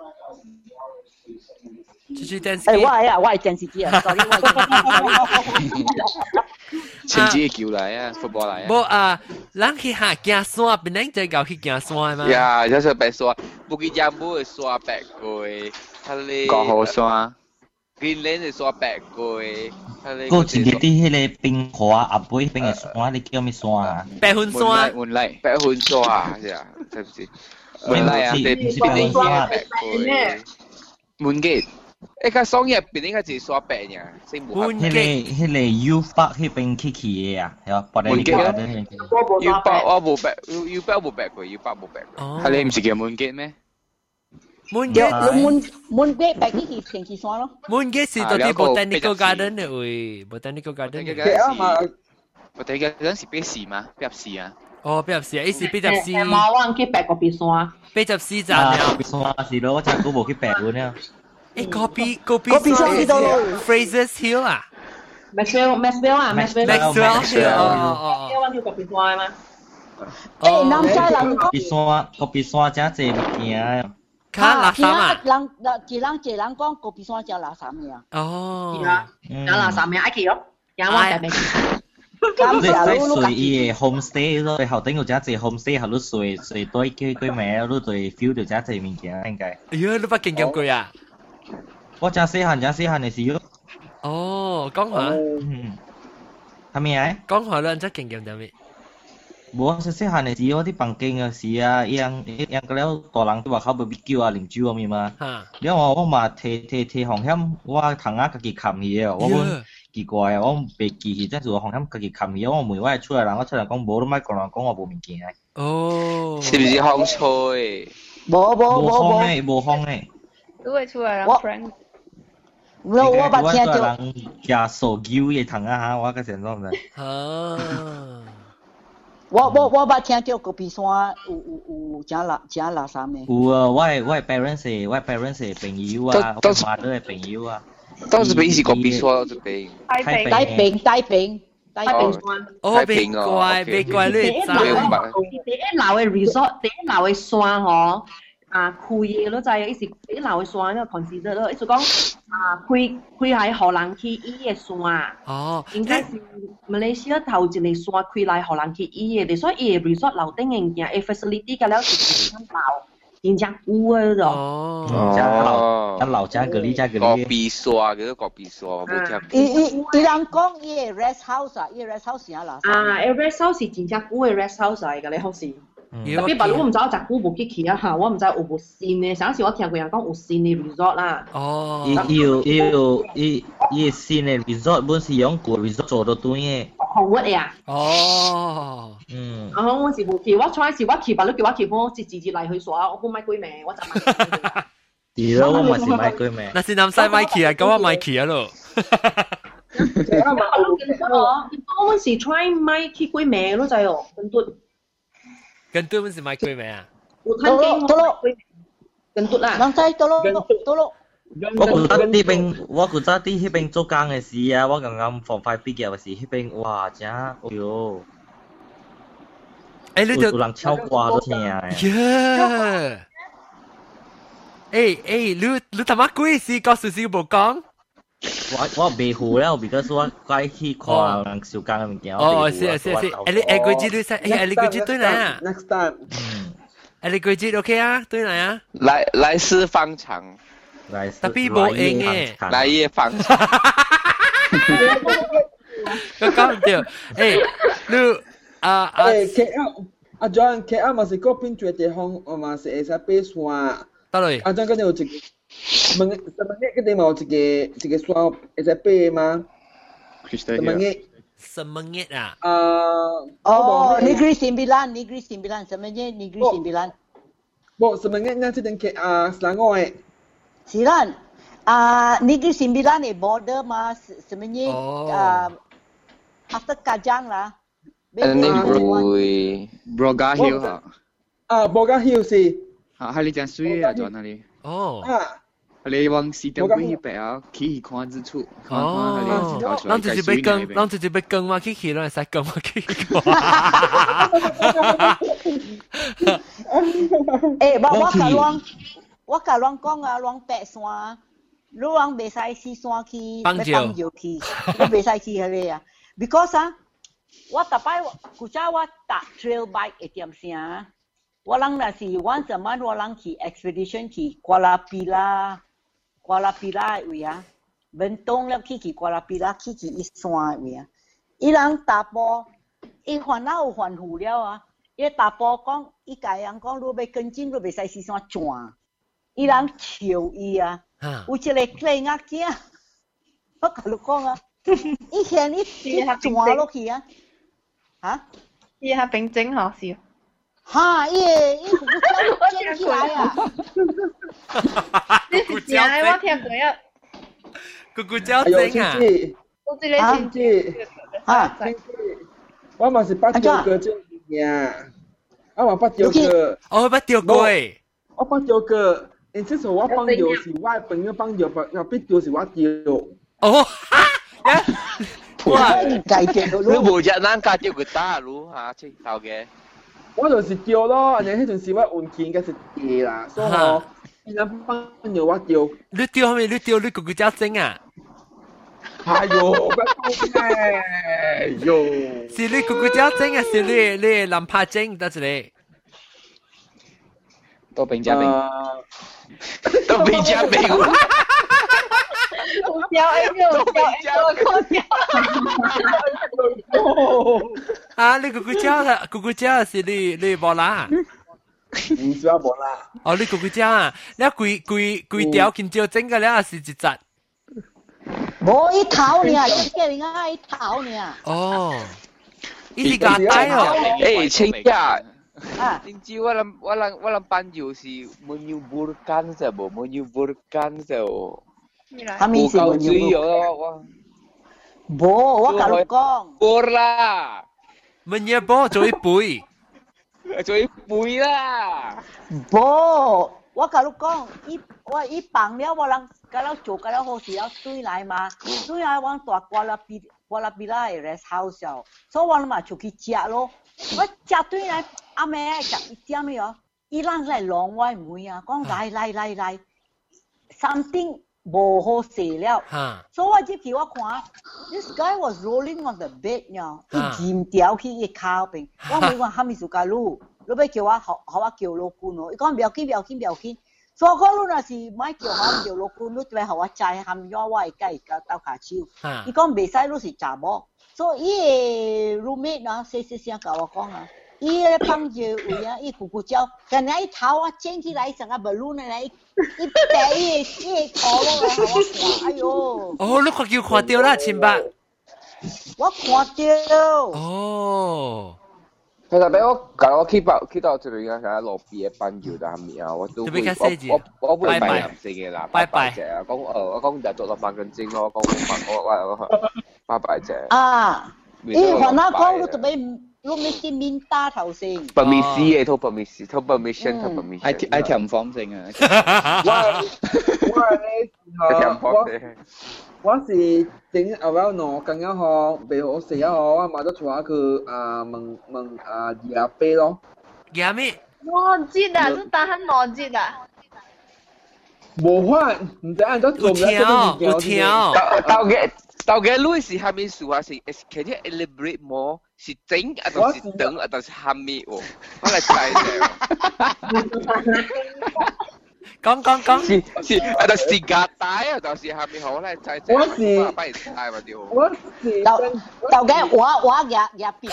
就是電視機。 誒，我係啊，我係電視機啊 ，sorry， 我係。 前支叫嚟啊，福波嚟啊。 冇啊，咱去下行山，邊咧就搞去行山嘛。 呀，有時白刷，不過也冇會刷白過。講好山 ，Greenland 係刷白過， 嗰前幾啲迄個冰河啊，阿妹冰嘅山，你叫咩山啊？ 白雲山， 雲麗，白雲山啊，係啊，係唔係？雲麗啊，你邊啲嘢白過？滿記，一家桑葉邊應該係刷白嘅，先冇。 迄個迄個 U 北迄邊起起嘅啊，係啊，白啲嘅。 U 北我冇白，U 北冇白過，U 北冇白過。係你唔是叫滿記咩？ 滿記， 滿滿記白啲係天氣山咯。 滿記是到啲 botanical garden 嘅喂 ，botanical garden。 係啊嘛，botanical garden 是必試嘛，必入試啊。 哦，必入試啊，呢是必入試。 冇忘記白嗰邊山。 必入試站啊。 邊山是咯，我真係都冇去白嗰啲。 誒，嗰邊嗰邊嗰邊山喺度咯 ，Fraser Hill 啊。 Maxwell，Maxwell 啊 ，Maxwell。 Maxwell Hill，哦哦哦。忘記嗰邊山嘛？ 誒，南西人嗰邊山，嗰邊山真係物件。 卡垃圾啊！ 人人人人人講嗰邊山就垃圾嘅啊。 哦。 有垃圾咩？愛去咯，有我特別。 你使睡伊嘅 homestay 咯，後頂有只隻 homestay，後你睡睡多幾幾暝，你對 feel 到只隻物件應該。 哎呀，你不經驗過啊？ 我真細漢，真細漢嘅時候。 哦，講下。 嗯。係咪啊？ 講下啦，真經驗就咩？ 冇細細漢嘅時候，啲房間嘅時啊，一樣一樣個了大人都話考 B B Q 啊、啉酒啊咪嘛。嚇！因為我嘛摕摕摕風險，我同啊家己冚去啊，我本奇怪啊，我袂記起，真係我風險家己冚去，我問我出來人，我出來講無，你莫講人講我無物件啊。 哦。 是唔是風吹？ 冇冇冇冇。 冇風嘅，冇風嘅。 都會出來人 friend。 我我把聽到。 人加手機嘅同啊嚇，我個先講嘅。 啊。 我我我捌聽到嗰邊山有有有真垃真垃圾咩？ 有啊，我係我係 parents 嘅，我係 parents 嘅朋友啊，我 mother 嘅朋友啊。 當時邊是嗰邊山這邊？ 太平太平太平太平山。 哦，別怪別怪你知。 第一樓嘅 resort，第一樓嘅山嗬，啊開嘅咯就係，伊是第一樓嘅山呢個 consider 咯，意思講啊開開喺荷蘭去伊嘅山。 哦。 應該是馬來西亞頭一個山開來荷蘭去伊嘅，所以伊嘅 resort 樓頂嘅件嘅 facility 嘅了是真樓，真正有嘅咯。 哦。 真樓真樓真嗰啲真嗰啲。 個別山嘅個別山，冇聽。 伊伊伊人講伊嘅 rest house 啊，伊 rest house 係垃圾。 啊，誒 rest house 是真正有嘅 rest house 嚟嘅，你好似。 特別白我唔知我隻股無去去啊嚇，我唔知有無新嘅，上次我聽過人講有新嘅 resort 啦。 哦。 伊有伊有伊伊新嘅 resort 本是用舊 resort 做到對嘅。 紅活嘅啊。 哦。 嗯。 啊，我是無去，我初時我去，白你叫我去，我直直接嚟去耍，我冇買幾名，我就買。 係咯，我咪是買幾名。 那是南西買去啊，咁我買去啊咯。 我是 try 買去幾名咯，就係哦，跟嘟。 跟嘟本是買幾名啊？ 有睇見多咯，跟嘟啦。 南西多咯，多咯。 我覺得呢邊，我覺得啲呢邊做工嘅事啊，我剛剛放快畢業嘅時，呢邊哇真，哎呦！ 誒，你就有人超掛都聽嘅。 耶！誒誒，你你他媽鬼事告訴師冇講？ 我我未好了，because 我該去看人小工嘅物件。 哦，是啊是啊是，誒你誒佢知你識，誒誒你佢知對嚟啊 ？Next time， 嗯，誒你佢知 OK 啊？對嚟啊？ 來來世方長， 來世特別冇應嘅， 來夜方長。 我講唔對，誒你啊啊誒 K L 阿 John K L 嘛是嗰邊最地方，我嘛是會使爬山。 得嘞。 阿 John 嗰度有一個。問十蚊一嗰啲嘛有一個一個山會使爬嗎？十蚊一。 十蚊一啊？ 啊， 哦 ，Negeri Sembilan，Negeri Sembilan，十蚊一 Negeri Sembilan。 冇十蚊一那即係嘅啊Selangor嘅。 是啦，啊 Negeri Sembilan 嘅 border 嘛，十蚊一啊 after Kajang 啦。 Negeri Broga Hill 哈。 啊 ，Broga Hill 是。 啊，係你講水啊，在那裡。 哦。 啊。 你往西點幾邊啊？去看日出，看看那裡一條水。 咱直接要跟，咱直接要跟我去去，咱會使跟我去去。 誒，我我甲阮，我甲阮講啊，阮爬山，你阮袂使去山去， 放橋去，你袂使去迄個啊。Because 啊，我逐擺古早我搭 trail bike 會點聲，我人若是 once a month 我人去 expedition 去Kuala Pila。Kuala Pila 位啊，文東了去去 Kuala Pila 去去伊山位啊，伊人踏步，伊煩惱有煩惱了啊，伊踏步講，伊甲人講，你要跟進，你袂使去山轉，伊人笑伊啊，有一個細仔囝，我甲你講啊，伊嫌伊伊轉落去啊，嚇？ 伊係平靜好笑。 哈，伊伊尖起來啊！ 你是正的，我聽過啊。 咕咕叫聲啊！ 我這個親戚， 啊，我嘛是八條個這樣，我嘛八條個。 哦，八條個誒。 我八條個，然之後我放掉是我朋友放掉，後邊掉是我掉。 哦， 哇！你無隻人家掉個打路嚇，即係頭嘅。 我就是掉咯，然後迄陣時我運氣應該是跌啦，所以我伊人幫咗我掉。 你掉係咪？你掉你嗰個叫聲啊？ 哎呦，不講咩？喲， 是你嗰個叫聲啊？是你你藍帕精得住你？ 多兵加兵， 多兵加兵。 胡椒 A 個胡椒 A 個胡椒。 啊！你咕咕叫啦，咕咕叫是你你無啦？ 唔是我無啦。 哦，你咕咕叫啊！你規規規條見照整個了是一隻。 無伊頭呢，即個人家伊頭呢。 哦，伊是牙帶哦。 誒，青呀！ 啊， 點知我諗我諗我諗班友是menyuburkan saja bo, menyuburkan saja. 係咪是 menyuburkan？ 無，我甲你講。 bor lah. menyebur 做一杯。 做一杯啦。 無，我甲你講，伊我伊放了我人，甲咱做甲咱好時了對來嘛，對來往大掛啦比掛啦比啦嘅 rest house 哦，所以我嘛就去食咯。我食對來，阿妹食一點嘅哦，伊人來浪我妹啊，講來來來來 ，something 無好勢了，所以我入去我看 ，this guy was rolling on the bed 呢，伊尖條去伊靠邊，我問我蝦米事甲你，你要叫我學學我叫老公咯，伊講唔要緊唔要緊唔要緊，所以講你若是買叫我叫老公，你就學我知含咗我會計個鬥下手，伊講袂使你是查某。所以伊 roommate 啊，細細聲甲我講啊， 伊咧放住位啊，伊咕咕叫，但係伊頭啊整起來成個 balloon 嚟，伊第一伊頭落嚟，我看，哎呦！ 哦，你看叫看到啦，千八。 我看到。 哦。 其實俾我搞我 keep 到 keep 到最近嘅係路邊嘅班搖但係面啊，我都會我我我會買藍色嘅啦，拜拜隻啊，講誒我講就做落八根針咯，講我我我拜拜隻。 啊！咦，我那講都俾都未見面打頭先。 permission 嘅，套 permission，套 permission，套 permission。 I I 條唔放正啊。 我我呢我我是整後尾喏，咁樣嗬，未好食啊嗬，我買咗坐佢啊問問啊廿杯咯。 廿咩？ 我知啊，都打緊我知啊。 冇法，唔知按照做咩有聽有聽。 到嘅到嘅 Louis 是下面數啊，是 can you elaborate more？是整啊，定是等啊，定是下面喎？我嚟猜啫。 講講講， 是是啊，就是夾帶啊，就是下面好咧，就係我是不如猜嘛屌。 我是就就嘅我我入入邊。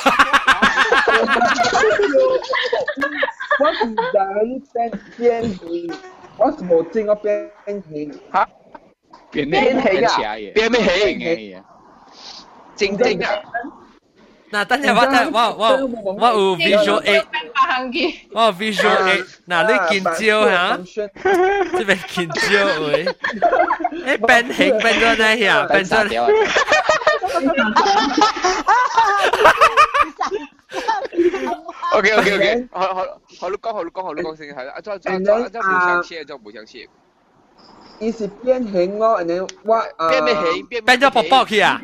我是人邊邊形，我是冇整個邊形。 嚇？ 邊咩形啊？邊咩形？正正啊！ 嗱，等陣我等我我我有 visual aid， 我有 visual aid。嗱，你見招嚇，即係見招會，誒變形變咗呢呀，變咗。 OK OK OK，好好好，你講好你講好你講先係啦，啊，再再再再冇相切，再冇相切。 伊是變形咯，然後我啊變咩形？ 變咗薄薄去啊！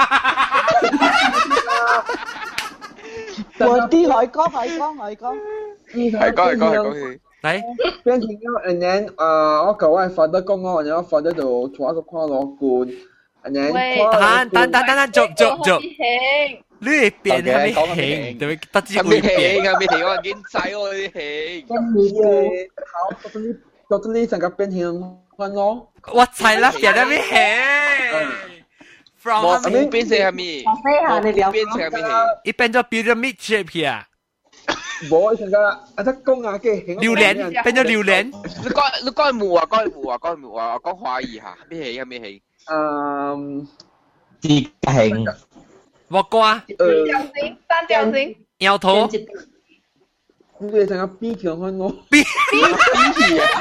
我啲海哥海哥海哥， 係講係講係講先。 嚟變形咯，然後啊，我舊我係發得講我，然後發得度坐一個跨攞罐，然後等等等等等，做做做。你係變係咪形？對唔對？得知會變。 形啊！變形我見仔我啲形。 咁你嘅考到呢到呢成個變形翻咯。 我猜啦，變係咪形？ From 冇變成係咪？冇變成係咪？ 一變咗 pyramid shape 啊！ 冇成個啊得公啊嘅形。 榴蓮變咗榴蓮。 你講你講冇啊？講冇啊？講冇啊？講懷疑下咩形係咩形？ 嗯， 四角形。 木瓜。 三角形，三角形。 搖頭。 你哋成個 B 強翻我。 B B B 啊！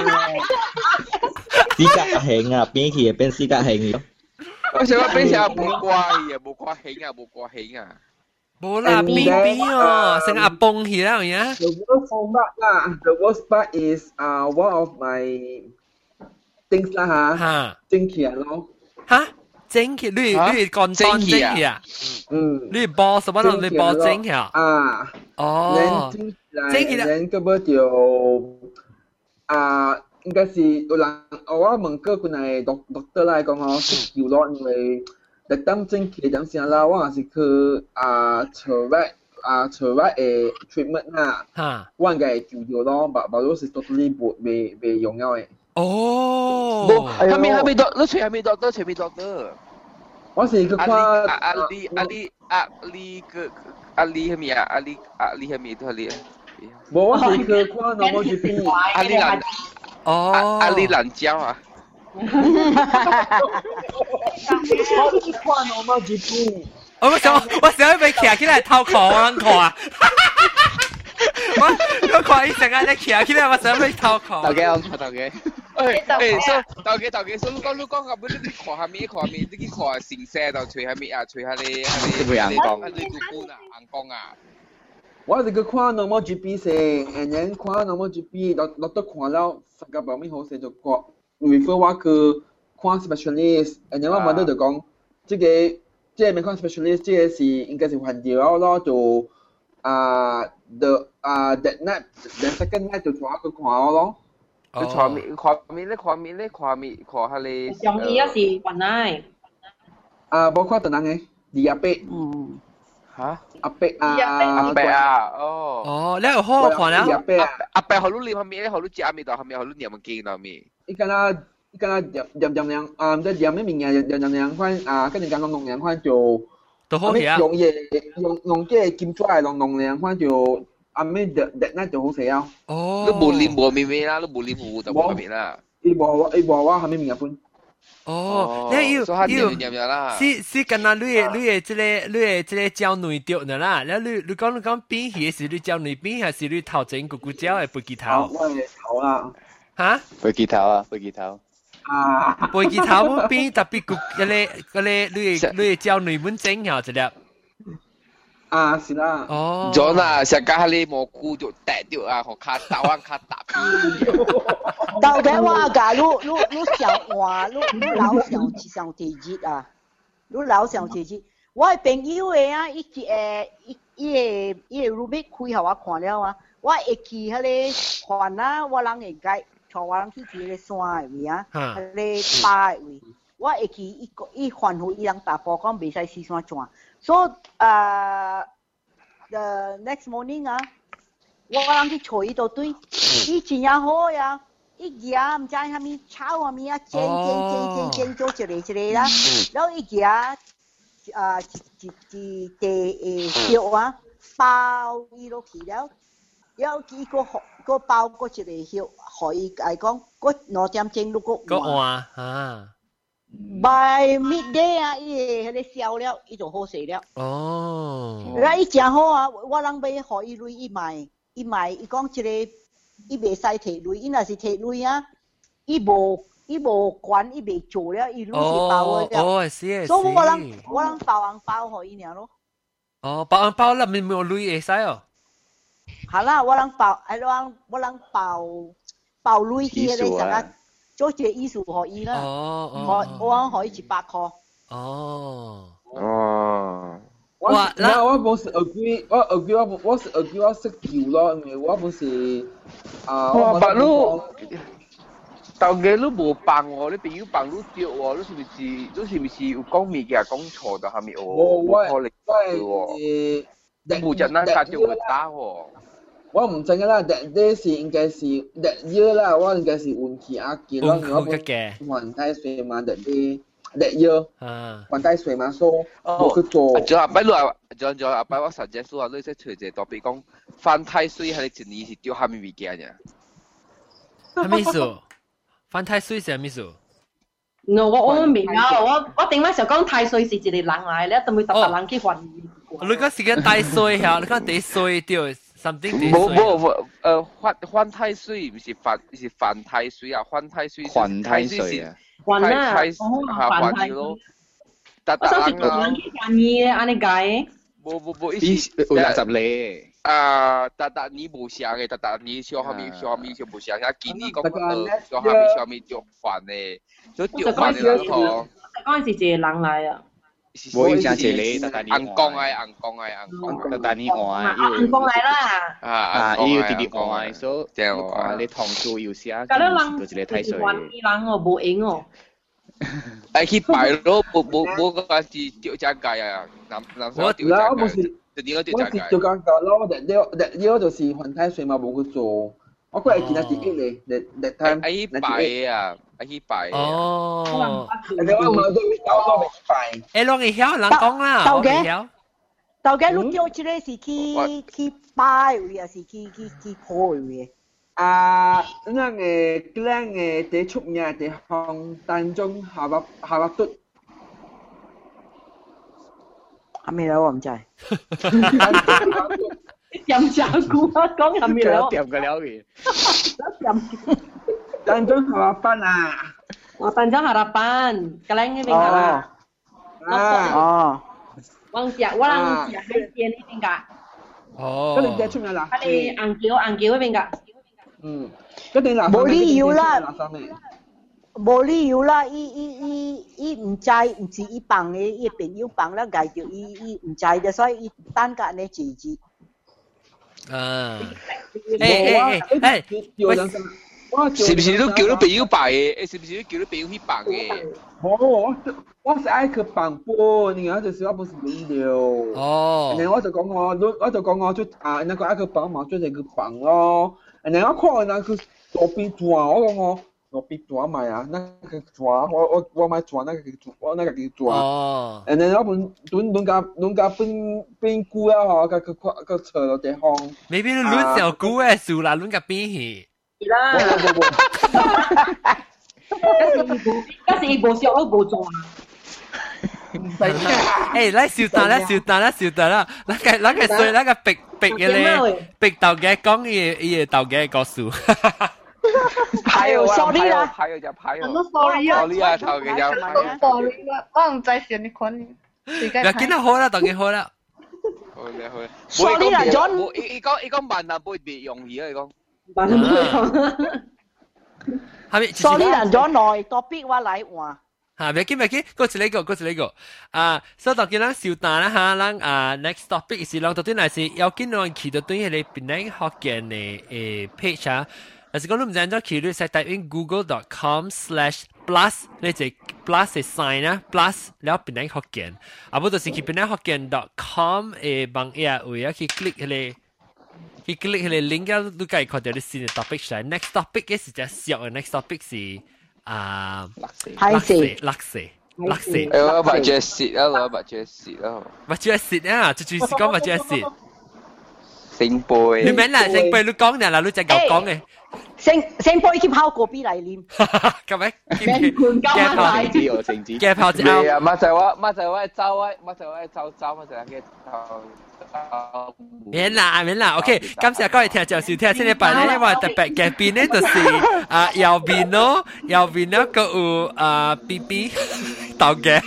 四角形啊，變起變四角形咯。 我想講變成冇掛嘅，冇掛形啊，冇掛形啊。 冇啦，B B 哦，成阿崩起啦，係啊。 The worst part 啦 ，the worst part is 啊 one of my things 啦嚇。嚇。整起來咯。 嚇？整起你你講整起啊？嗯。你包什麼你包整起啊？ 啊。 哦。 整起來，然後嗰就啊。應該是有人，我問過佢係 doctor 來講哦，叫咯，因為特登整起點先啦，我係是去啊做乜啊做乜誒 treatment 啦，嚇，我應該係叫咗咯，但但都是 totally 冇未未用咗嘅。 哦， 冇，係咪係咪 doctor？你隨係咪 doctor？隨咪 doctor？ 我是去看阿阿李阿李阿李個阿李係咪啊？阿李阿李係咪都係李啊？ 冇，我是去看 normal G P。 阿李蘭。哦，阿里蘭椒啊！ 我去看 normal G P。 我想我想俾騎起來偷看我諗看啊！我我看伊成日咧騎起來，我想俾偷看。 頭嘅我睇頭嘅。 誒誒，所頭嘅頭嘅，所以你講你講下，你你看下面看下面，你去看成色就吹下面啊，吹下你下你你講，你讀本啊，硬講啊。 我係去看 normal G P 先，然後看 normal G P，落落得看了，成個表面好勢就講 refer 我去看 specialist，然後我問到就講，即個即係咪看 specialist，即係是應該是患者咯，就啊 the 啊 that night the second night 就帶我去看我咯。 你看面看面咧看面咧看面看下你。 上醫一時運來。 啊，冇看等人嘅，二阿伯。 嗯。 嚇？ 阿伯啊， 阿伯啊，哦。 哦，你有好看啊？ 阿伯啊， 阿伯好多念下面咧，好多隻阿面度，後面好多念文經度面。 伊個啦，伊個啦入入入兩啊，唔知入咩名啊，入入入兩款啊，跟住講講兩款就都好嘢。 用嘢用用即係劍出嚟弄弄兩番就阿咩日日那就好食啊。 哦。 你冇黏冇面面啦，你冇黏糊就冇面啦。 伊無伊無話係咩面本？ 哦，你要要是是跟那你嘅你嘅即個你嘅即個蕉內掉呢啦，然後你你講你講邊係是你蕉內邊還是你頭前咕咕蕉嘅飛機頭？ 我係頭啦。 嚇？ 飛機頭啊，飛機頭。 啊！ 飛機頭本邊特別咕嗰啲嗰啲你嘅你嘅蕉內本整下一粒。 啊，是啦。 哦。 咗啦，成家你蘑菇就跌掉啊，學卡打彎卡打邊。 到底我噶，你你你上話，你你老上上地熱啊，你老上地熱。我係朋友嘅啊，伊個誒，伊伊個伊個 roommate 開互我看了啊，我會去迄個船啊，我人會解，帶我人去去迄個山嘅位啊，迄個巴嘅位，我會去伊個伊吩咐伊人大埔講袂使四山轉。So, uh, the next morning 啊，我人去找伊度對，伊真呀好呀，伊夾唔知蝦米炒蝦米啊，煎煎煎煎煎做一個一個啦，然後伊夾啊一一一地誒肉啊包伊落去了，然後伊個個包個一個肉，互伊來講，個兩點鐘落個個換啊。 by midday 啊，伊迄個燒了，伊就好食了。 哦。 然後伊真好啊，我人買互伊鐳，伊賣，伊賣，伊講即個，伊袂使摕鐳，伊若是摕鐳啊，伊無，伊無管，伊袂做了，伊鐳是包的了。 哦，是所以我人，我人包紅包互伊爾咯。 哦，包紅包啦，咪冇鐳會使哦。 係啦，我人包，係我我人包包鐳去迄個啥啊？做一個意思互伊啦，我我可以一百塊。 哦。 哦。 我那我不是 agree， 我 agree 我我是 agree 我識叫咯，因為我不是啊。 哇！白佬，到嘅你無幫我，你朋友幫你叫喎，你是唔是？你是唔是有講物件講錯到下面哦？冇可能喎。你冇只能家就會打喎。 我唔知㗎啦，但呢是應該是日月啦，我應該是運氣阿健咯，我本還太歲嘛，日啲日月，還太歲嘛，所以冇去做。 仲阿伯你話，仲仲阿伯我實際說話，你即係隨隻多比講犯太歲係你一年是丟下面物件嘅。 係咩意思？犯太歲是咩意思？ 我我我明啊，我我頂擺時候講太歲是一個人嚟，你一定會特特人去還。 你講是個太歲嚇，你講第歲掉。 冇冇冇，誒犯犯太歲唔是犯是犯太歲啊，犯太歲犯太歲啊， 犯啊， 太嚇犯咯，特特人啊， 犯嘢安尼解？ 冇冇冇， 伊有廿十咧。 啊，特特你冇想嘅，特特你小下面小下面就冇想，一見你講誒小下面小面就犯咧，所以掉犯嘅人嗬。 嗰陣時係人嚟啊。 我以前係你，但係你硬講係硬講係硬講， 但係你愛， 硬講嚟啦。 啊啊，伊要直接愛，所以啊，你堂數要寫，就係你睇水。 玩啲人我冇影哦。 係去擺咯，冇冇冇嗰陣時掉隻雞啊，男男生掉隻雞，就點解掉隻雞？ 我是掉隻雞咯，日日日日就是犯太歲嘛，冇去做。我嗰日見到自己嚟，日日睇。 喺擺啊！去拜哦， 你我問到搞多未拜？ 誒，攞嚟曉，人講啦， 到嘅，到嘅，你叫即個是去去拜位啊，是去去去破位啊？那個嗰個最出名嘅地方當中下巴下巴嘟， 係咪啦？我唔知。 飲茶股啊，講係咪啦？ 掂嘅了嘅。 當中harapan ah. Oh, Tanjung Harapan. Kalian ini enggak? Ah. Oh. Wang Sia, Wang Sia Hai ini enggak? Oh. Cái dia cuma lah. Kali Angkio, Angkio ini enggak? Hmm. Cái đây là Boleh you lah. Boleh you lah. I i i i 唔知唔是一幫嘅，一朋友幫啦，介紹伊伊唔知嘅，所以伊單個呢自己。 啊。誒誒誒誒，喂。 是不是你都叫你朋友拜嘅？是不是你叫你朋友去拜嘅？ 冇，我我是愛去拜波，然後就是我不是輪流。哦。然後我就講我，我就講我就啊，那個愛去拜嘛，就係去拜咯。然後我看那個左邊轉，我講我， 我比抓买啊，那个抓，我我我买抓那个抓，我那个叫抓。 哦。 然後我本輪輪架輪架邊邊菇啊，嗬，個個個個車落地方。 未必輪小菇誒，樹啦，輪架邊去。 係啦。冇冇冇。嗰時冇，嗰時冇上都冇做啊。 誒，嚟小蛋啦，小蛋啦，小蛋啦，那個那個水，那個逼逼嘅咧，逼豆嘅講嘢嘢豆嘅個樹。 拍有 sorry 啦， 拍有就拍有。 我 sorry 啊 ，sorry 啊，頭嘅就拍有。 sorry 啦，我唔知選你款。 又見得好啦，當然好啦。 好嘅好嘅。 sorry 啦 ，John。 伊伊講伊講慢啊，唔會別容易啊，伊講。 慢啊，唔會。 係咪 ？sorry 啦，John 來 topic 我來換。 嚇，未見未見，嗰次呢個，嗰次呢個，啊，所以當見咱小蛋啦嚇，咱啊 next topic 是兩到端來是有見到人去到端係你邊咧學嘅誒誒 page 啊。但是講你唔知點樣，其實係 type in google dot com slash plus 呢隻 plus 係 sign 啊 ，plus แล้วเป็นได้學見，啊不就是去เป็นได้學見 dot com 誒網頁位啊，去 click 佢哋，去 click 佢哋 link 啊，都可以看到啲新嘅 topic 出來。next topic 嘅是隻小嘅 next topic 是啊， 垃圾， 垃圾，垃圾。 誒，我把隻蝕啊，我把隻蝕啊， 把隻蝕啊，就就是講把隻蝕。 聖杯。 你明啦，聖杯你講嘅啦，你隻狗講嘅。 聖聖杯兼烤果啤嚟念， 咁咪咩罐膠啊？ 政治我政治， 嘅炮子啊！咪就我，咪就我走啊，咪就我走走，咪就係嘅。 明啦，明啦 ，OK， 感謝各位聽眾收聽，先禮拜咧，因為特別嘅邊咧就是啊右邊咯，右邊咧個有啊 B B 豆嘅。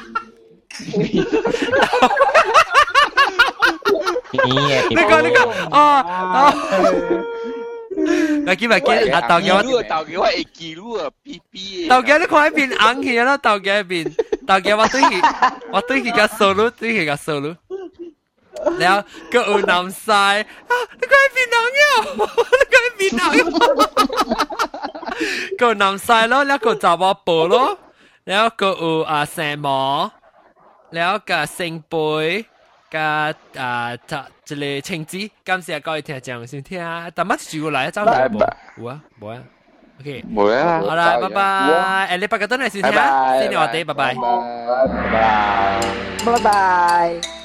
你講你講，哦哦。咪見咪見啊！豆嘅我豆嘅我會記錄啊 ，B B。 豆嘅你看喺邊硬起啦，豆嘅喺邊，豆嘅我對佢，我對佢個 solo， 對佢個 solo。然後個有南西啊，你講喺邊硬嘅？你講喺邊硬嘅？個南西咯，然後個雜貨布咯，然後個有啊蛇毛，然後個聖杯。個啊，這這個青子，感謝各位聽眾先聽，但乜住過嚟一周嚟冇？冇啊，冇啊 ，OK， 冇啊， 好啦，拜拜，誒，你八個鐘嚟先聽，先聊我哋，拜拜， 拜拜， 拜拜。